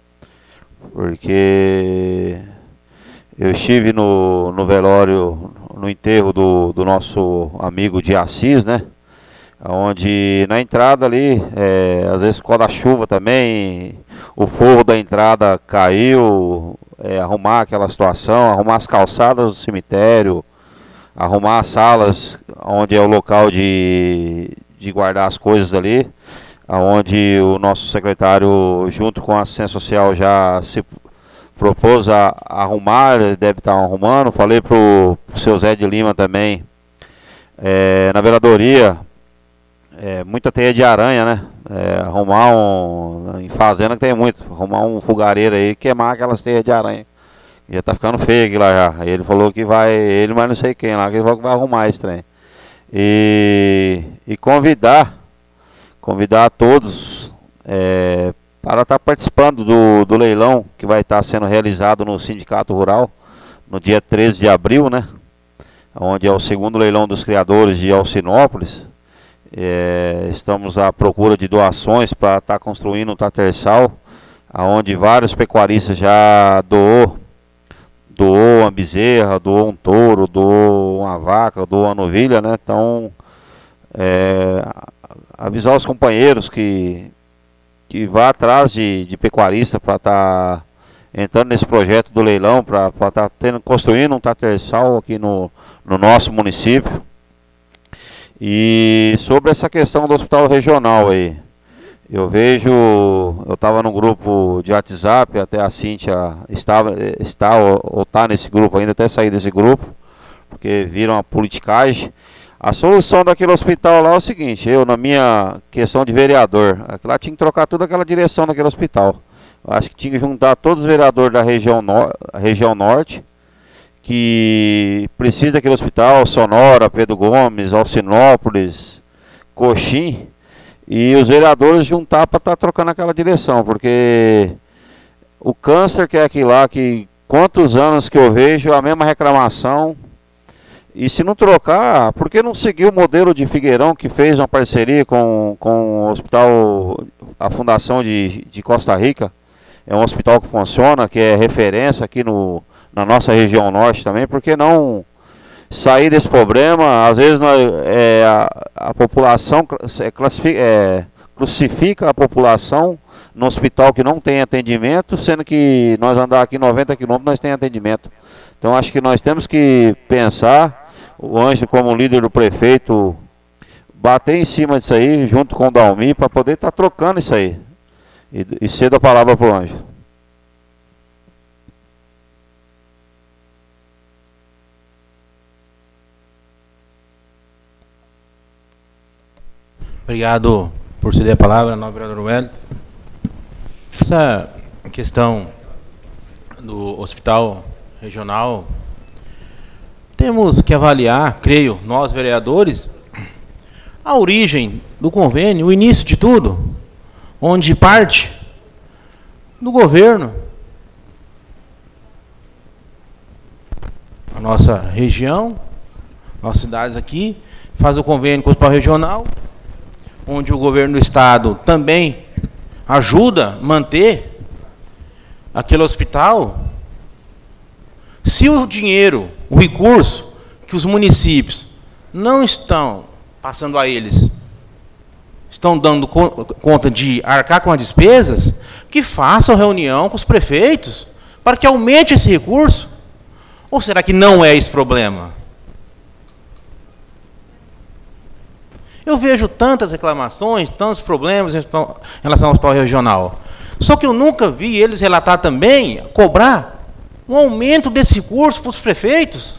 Porque eu estive no velório, no enterro do nosso amigo de Assis, né? Onde na entrada ali, às vezes por causa da chuva também, o forro da entrada caiu, arrumar aquela situação, arrumar as calçadas do cemitério, arrumar as salas onde é o local de guardar as coisas ali, onde o nosso secretário, junto com a Assistência Social, já se propôs a arrumar, ele deve estar arrumando. Falei para o seu Zé de Lima também, na vereadoria, muita teia de aranha, né? Arrumar em fazenda que tem muito, arrumar um fogareiro aí e queimar aquelas teias de aranha. Já tá ficando feio aqui lá já. Ele falou que vai, ele, mas não sei quem lá, que ele falou que vai arrumar esse trem. E convidar a todos para estar participando do leilão que vai estar sendo realizado no Sindicato Rural no dia 13 de abril, né? Onde é o segundo leilão dos criadores de Alcinópolis. Estamos à procura de doações para estar construindo um tatersal, onde vários pecuaristas já doou uma bezerra, doou um touro, doou uma vaca, doou uma novilha, né? Então, avisar os companheiros que vá atrás de pecuarista para estar entrando nesse projeto do leilão, para estar construindo um tatersal aqui no nosso município. E sobre essa questão do hospital regional aí, eu estava num grupo de WhatsApp, até a Cíntia está nesse grupo ainda, até sair desse grupo, porque viram a politicagem. A solução daquele hospital lá é o seguinte: eu, na minha questão de vereador, lá tinha que trocar toda aquela direção daquele hospital. Eu acho que tinha que juntar todos os vereadores da região norte, que precisa daquele hospital, Sonora, Pedro Gomes, Alcinópolis, Coxim, e os vereadores juntar para estar trocando aquela direção, porque o câncer que é aquilo lá, que quantos anos que eu vejo a mesma reclamação, e se não trocar, por que não seguir o modelo de Figueirão, que fez uma parceria com o hospital, a Fundação de Costa Rica? É um hospital que funciona, que é referência aqui na nossa região norte também. Por que não sair desse problema? Às vezes a população crucifica a população no hospital que não tem atendimento, sendo que nós andar aqui 90 quilômetros nós temos atendimento. Então acho que nós temos que pensar, o Ângelo como líder do prefeito, bater em cima disso aí, junto com o Dalmi, para poder estar trocando isso aí. E cedo a palavra para o Ângelo. Obrigado por ceder a palavra, nobre vereador Wellington. Essa questão do hospital regional, temos que avaliar, creio, nós vereadores, a origem do convênio, o início de tudo, onde parte do governo. A nossa região, nossas cidades aqui, faz o convênio com o hospital regional, onde o governo do estado também ajuda a manter aquele hospital. Se o dinheiro, o recurso que os municípios não estão passando a eles, estão dando conta de arcar com as despesas, que façam reunião com os prefeitos para que aumente esse recurso. Ou será que não é esse problema? Eu vejo tantas reclamações, tantos problemas em relação ao hospital regional. Só que eu nunca vi eles relatar também, cobrar um aumento desse recurso para os prefeitos.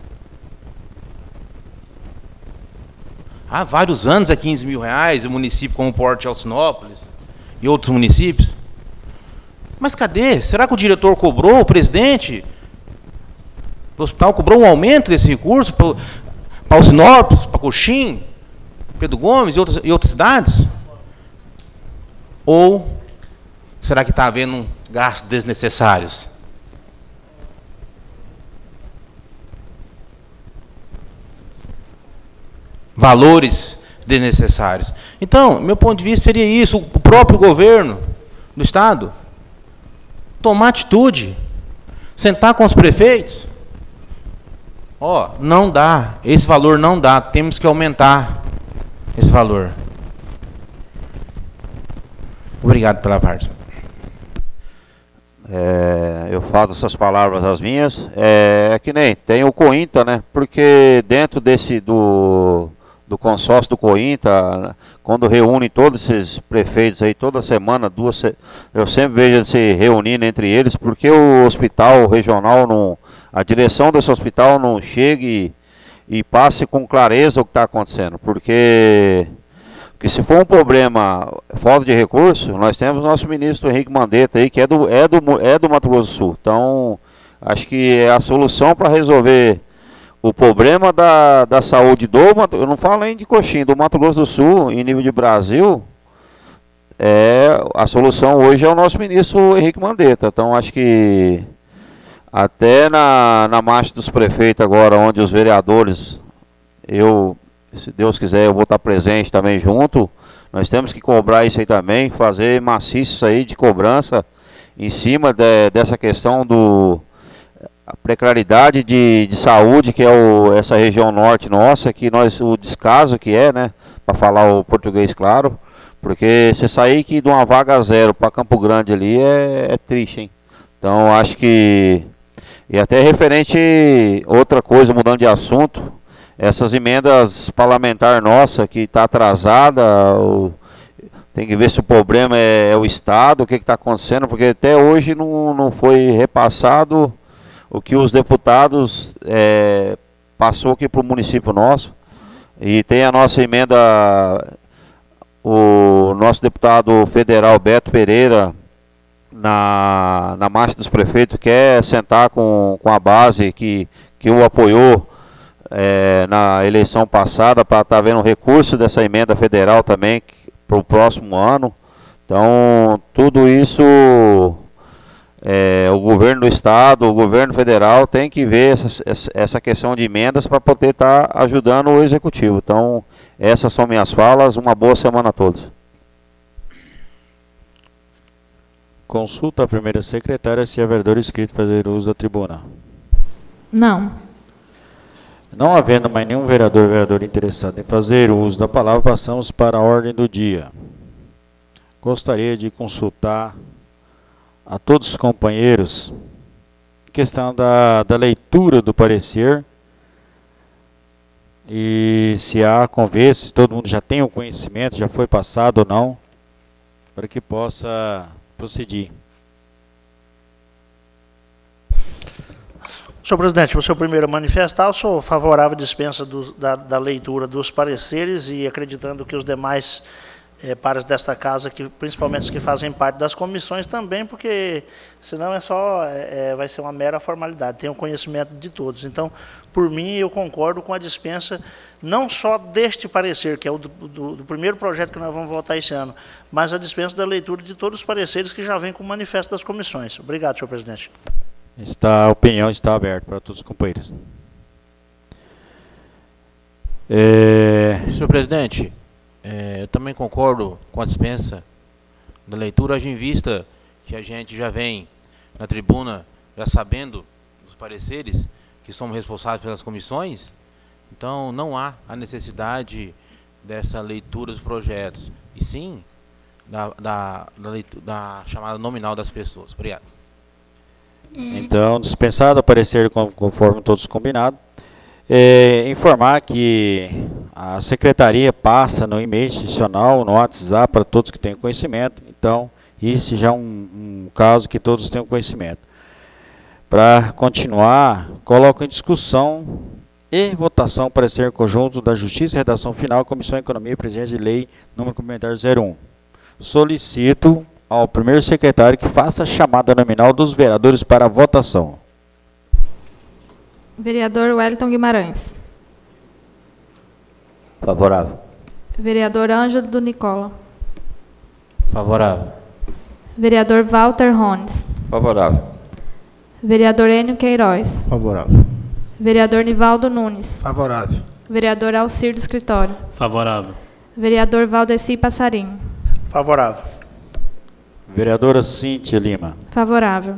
Há vários anos é 15 mil reais, o município como o Porto de Alcinópolis e outros municípios. Mas cadê? Será que o diretor cobrou, o presidente do hospital cobrou um aumento desse recurso para Alcinópolis, para Coxim, Pedro Gomes e outras cidades? Ou será que está havendo gastos desnecessários? valores desnecessários. Então, meu ponto de vista seria isso, o próprio governo do Estado tomar atitude, sentar com os prefeitos, não dá, esse valor não dá, temos que aumentar esse valor. Obrigado pela parte. Eu faço essas palavras as minhas, que nem tem o COINTA, né? Porque dentro do consórcio do COINTA, quando reúne todos esses prefeitos aí toda semana, eu sempre vejo eles se reunindo entre eles, porque o hospital regional, a direção desse hospital não chegue e passe com clareza o que está acontecendo, porque se for um problema, falta de recurso, nós temos o nosso ministro Henrique Mandetta aí, que é do Mato Grosso do Sul. Então, acho que é a solução para resolver o problema da saúde eu não falo nem de Coxim, do Mato Grosso do Sul, em nível de Brasil, a solução hoje é o nosso ministro Henrique Mandetta. Então, acho que até na marcha dos prefeitos agora, onde os vereadores, se Deus quiser, eu vou estar presente também junto. Nós temos que cobrar isso aí também, fazer maciço isso aí de cobrança em cima dessa questão a precariedade de saúde, que é essa região norte nossa, o descaso que né, para falar o português claro, porque você sair de uma vaga zero para Campo Grande ali é triste, hein? Então acho que, e até referente outra coisa, mudando de assunto, essas emendas parlamentares nossa que está atrasada, tem que ver se o problema é o Estado, o que está acontecendo, porque até hoje não foi repassado o que os deputados passou aqui para o município nosso. E tem a nossa emenda, o nosso deputado federal Beto Pereira, na marcha dos prefeitos, quer sentar com a base que o apoiou na eleição passada, para estar vendo o recurso dessa emenda federal também para o próximo ano. Então, tudo isso, o governo do estado, o governo federal tem que ver essa questão de emendas para poder estar ajudando o executivo. Então, essas são minhas falas. Uma boa semana a todos. Consulta a primeira secretária se é vereador inscrito fazer uso da tribuna. Não. Não havendo mais nenhum vereador ou vereadora interessado em fazer uso da palavra, passamos para a ordem do dia. Gostaria de consultar a todos os companheiros questão da leitura do parecer e se há conversa, se todo mundo já tem o conhecimento, já foi passado ou não, para que possa proceder. Senhor presidente, para o seu primeiro manifestar, eu sou favorável à dispensa da leitura dos pareceres e acreditando que os demais pares desta casa, principalmente os que fazem parte das comissões também, porque senão vai ser uma mera formalidade, tem o conhecimento de todos. Então, por mim, eu concordo com a dispensa, não só deste parecer, que é o do primeiro projeto que nós vamos votar esse ano, mas a dispensa da leitura de todos os pareceres que já vem com o manifesto das comissões. Obrigado, senhor presidente. A opinião está aberta para todos os companheiros. Senhor presidente, eu também concordo com a dispensa da leitura, haja em vista que a gente já vem na tribuna já sabendo dos pareceres que somos responsáveis pelas comissões, então não há a necessidade dessa leitura dos projetos, e sim da chamada nominal das pessoas. Obrigado. Então, dispensado o parecer conforme todos combinados. Informar que a secretaria passa no e-mail institucional, no WhatsApp, para todos que têm conhecimento. Então, isso já é um caso que todos tenham conhecimento. Para continuar, coloco em discussão e votação o parecer conjunto da Justiça e Redação Final, Comissão de Economia e Presidência de Lei, número complementar 01. Solicito ao primeiro secretário que faça a chamada nominal dos vereadores para a votação. Vereador Wellington Guimarães. Favorável. Vereador Ângelo do Nicola. Favorável. Vereador Walter Rones. Favorável. Vereador Enio Queiroz. Favorável. Vereador Nivaldo Nunes. Favorável. Vereador Alcir do Escritório. Favorável. Vereador Valdeci Passarim. Favorável. Vereadora Cíntia Lima. Favorável.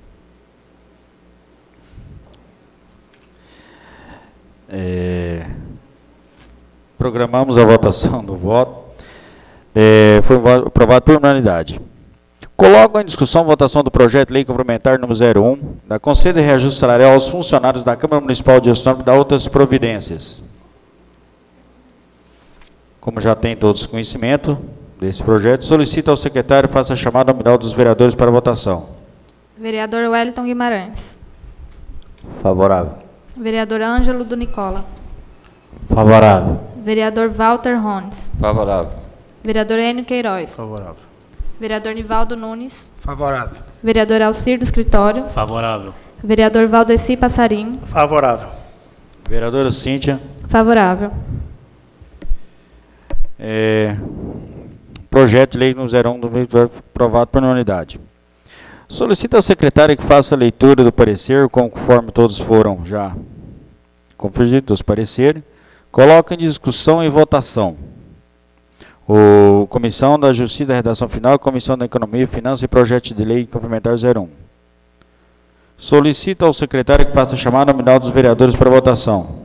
Programamos a votação do voto. Foi aprovado por unanimidade. Coloco em discussão a votação do projeto de lei complementar número 01, da conceda e reajuste salarial aos funcionários da Câmara Municipal de Gestão e da outras providências. Como já tem todos conhecimento desse projeto, solicito ao secretário que faça a chamada nominal dos vereadores para votação. Vereador Wellington Guimarães. Favorável. Vereador Ângelo do Nicola. Favorável. Vereador Walter Rones. Favorável. Vereador Enio Queiroz. Favorável. Vereador Nivaldo Nunes. Favorável. Vereador Alcir do Escritório. Favorável. Vereador Valdeci Passarim. Favorável. Vereadora Cíntia. Favorável. Projeto de lei no 01 do aprovado por unanimidade. Solicito à secretária que faça a leitura do parecer, conforme todos foram já conferidos os pareceres. Coloca em discussão e votação. Comissão da Justiça da Redação Final, Comissão da Economia, Finanças e Projeto de Lei Complementar 01. Solicito ao secretário que faça a chamada nominal dos vereadores para votação.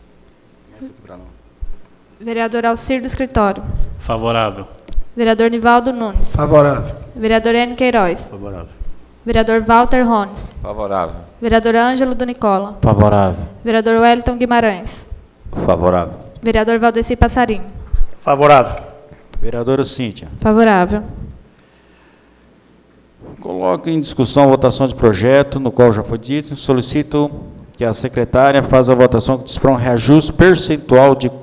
Vereador Alcir do Escritório. Favorável. Vereador Nivaldo Nunes. Favorável. Vereador Enio Queiroz. Favorável. Vereador Walter Rones. Favorável. Vereador Ângelo do Nicola. Favorável. Vereador Wellington Guimarães. Favorável. Vereador Valdeci Passarim. Favorável. Vereadora Cíntia. Favorável. Coloque em discussão a votação de projeto, no qual já foi dito. Solicito que a secretária faça a votação que diz para um reajuste percentual de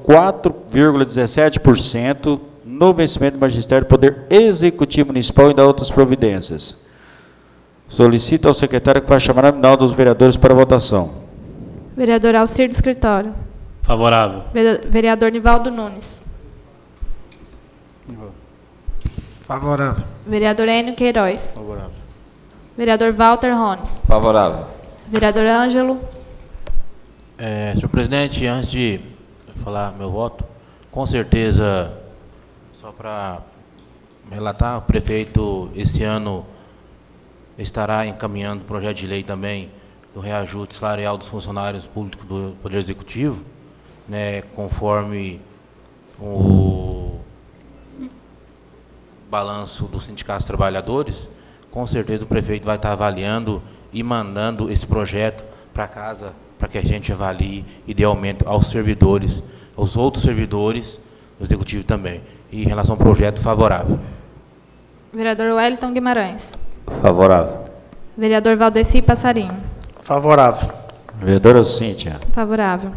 4,17% no vencimento do magistério do Poder Executivo Municipal e da outras providências. Solicito ao secretário que faça a chamada nominal dos vereadores para votação. Vereador Alcir do Escritório. Favorável. Vereador Nivaldo Nunes. Favorável. Vereador Enio Queiroz. Favorável. Vereador Walter Rones. Favorável. Vereador Ângelo. Senhor presidente, antes de falar meu voto, com certeza, só para relatar, o prefeito esse ano estará encaminhando o projeto de lei também do reajuste salarial dos funcionários públicos do Poder Executivo, né, conforme o balanço do Sindicato dos Trabalhadores. Com certeza o prefeito vai estar avaliando e mandando esse projeto para casa, para que a gente avalie e dê aumento aos servidores, aos outros servidores do Executivo também. E em relação ao projeto, favorável. Vereador Wellington Guimarães. Favorável. Vereador Valdeci Passarim. Favorável. Vereadora Cíntia. Favorável.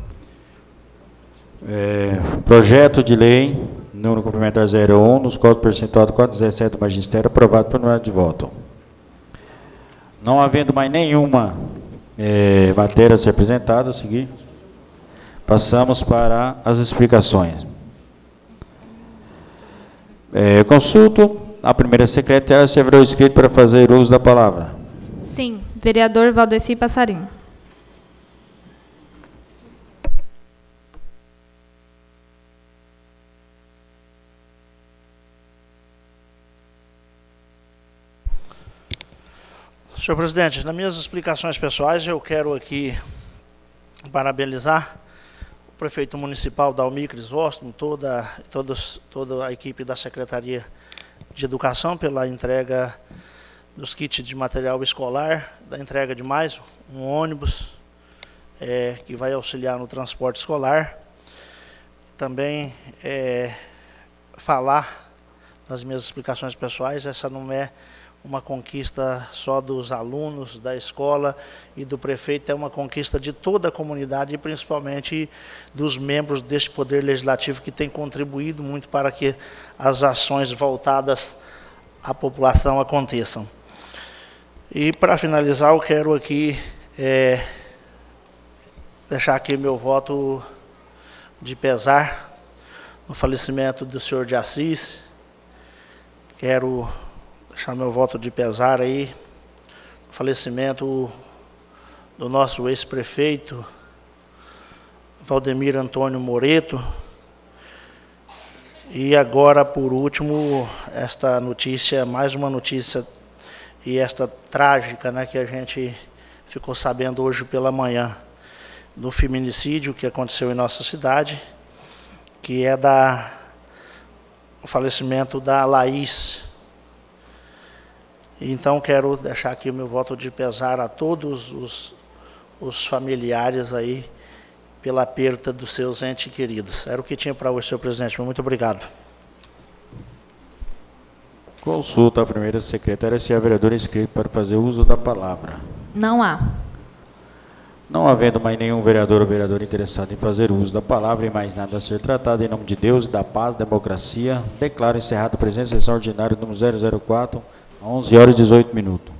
Projeto de lei, número complementar 01, nos quais o percentual de 4,17 do magistério, aprovado por unanimidade de voto. Não havendo mais nenhuma matéria a ser apresentada, a seguir, passamos para as explicações. Consulto a primeira secretária, se haverá inscrito para fazer uso da palavra. Sim. Vereador Valdeci Passarim. Senhor presidente, nas minhas explicações pessoais, eu quero aqui parabenizar o prefeito municipal Dalmir Crisóstomo, toda a equipe da Secretaria de Educação pela entrega dos kits de material escolar, da entrega de mais um ônibus que vai auxiliar no transporte escolar. Também falar nas minhas explicações pessoais, essa não é uma conquista só dos alunos da escola e do prefeito, é uma conquista de toda a comunidade e principalmente dos membros deste Poder Legislativo que tem contribuído muito para que as ações voltadas à população aconteçam. E para finalizar, eu quero aqui deixar aqui meu voto de pesar no falecimento do senhor de Assis. Quero deixar meu voto de pesar aí no falecimento do nosso ex-prefeito Valdemir Antônio Moreto. E agora, por último, esta notícia, mais uma notícia, e esta trágica, né, que a gente ficou sabendo hoje pela manhã, do feminicídio que aconteceu em nossa cidade, que é o falecimento da Laís. Então, quero deixar aqui o meu voto de pesar a todos os familiares aí pela perda dos seus entes queridos. Era o que tinha para hoje, senhor presidente. Muito obrigado. Consulta a primeira secretária se há vereador inscrito para fazer uso da palavra. Não há. Não havendo mais nenhum vereador ou vereadora interessado em fazer uso da palavra e mais nada a ser tratado, em nome de Deus, da paz, da democracia, declaro encerrada a presente sessão ordinária número 004, 11h18.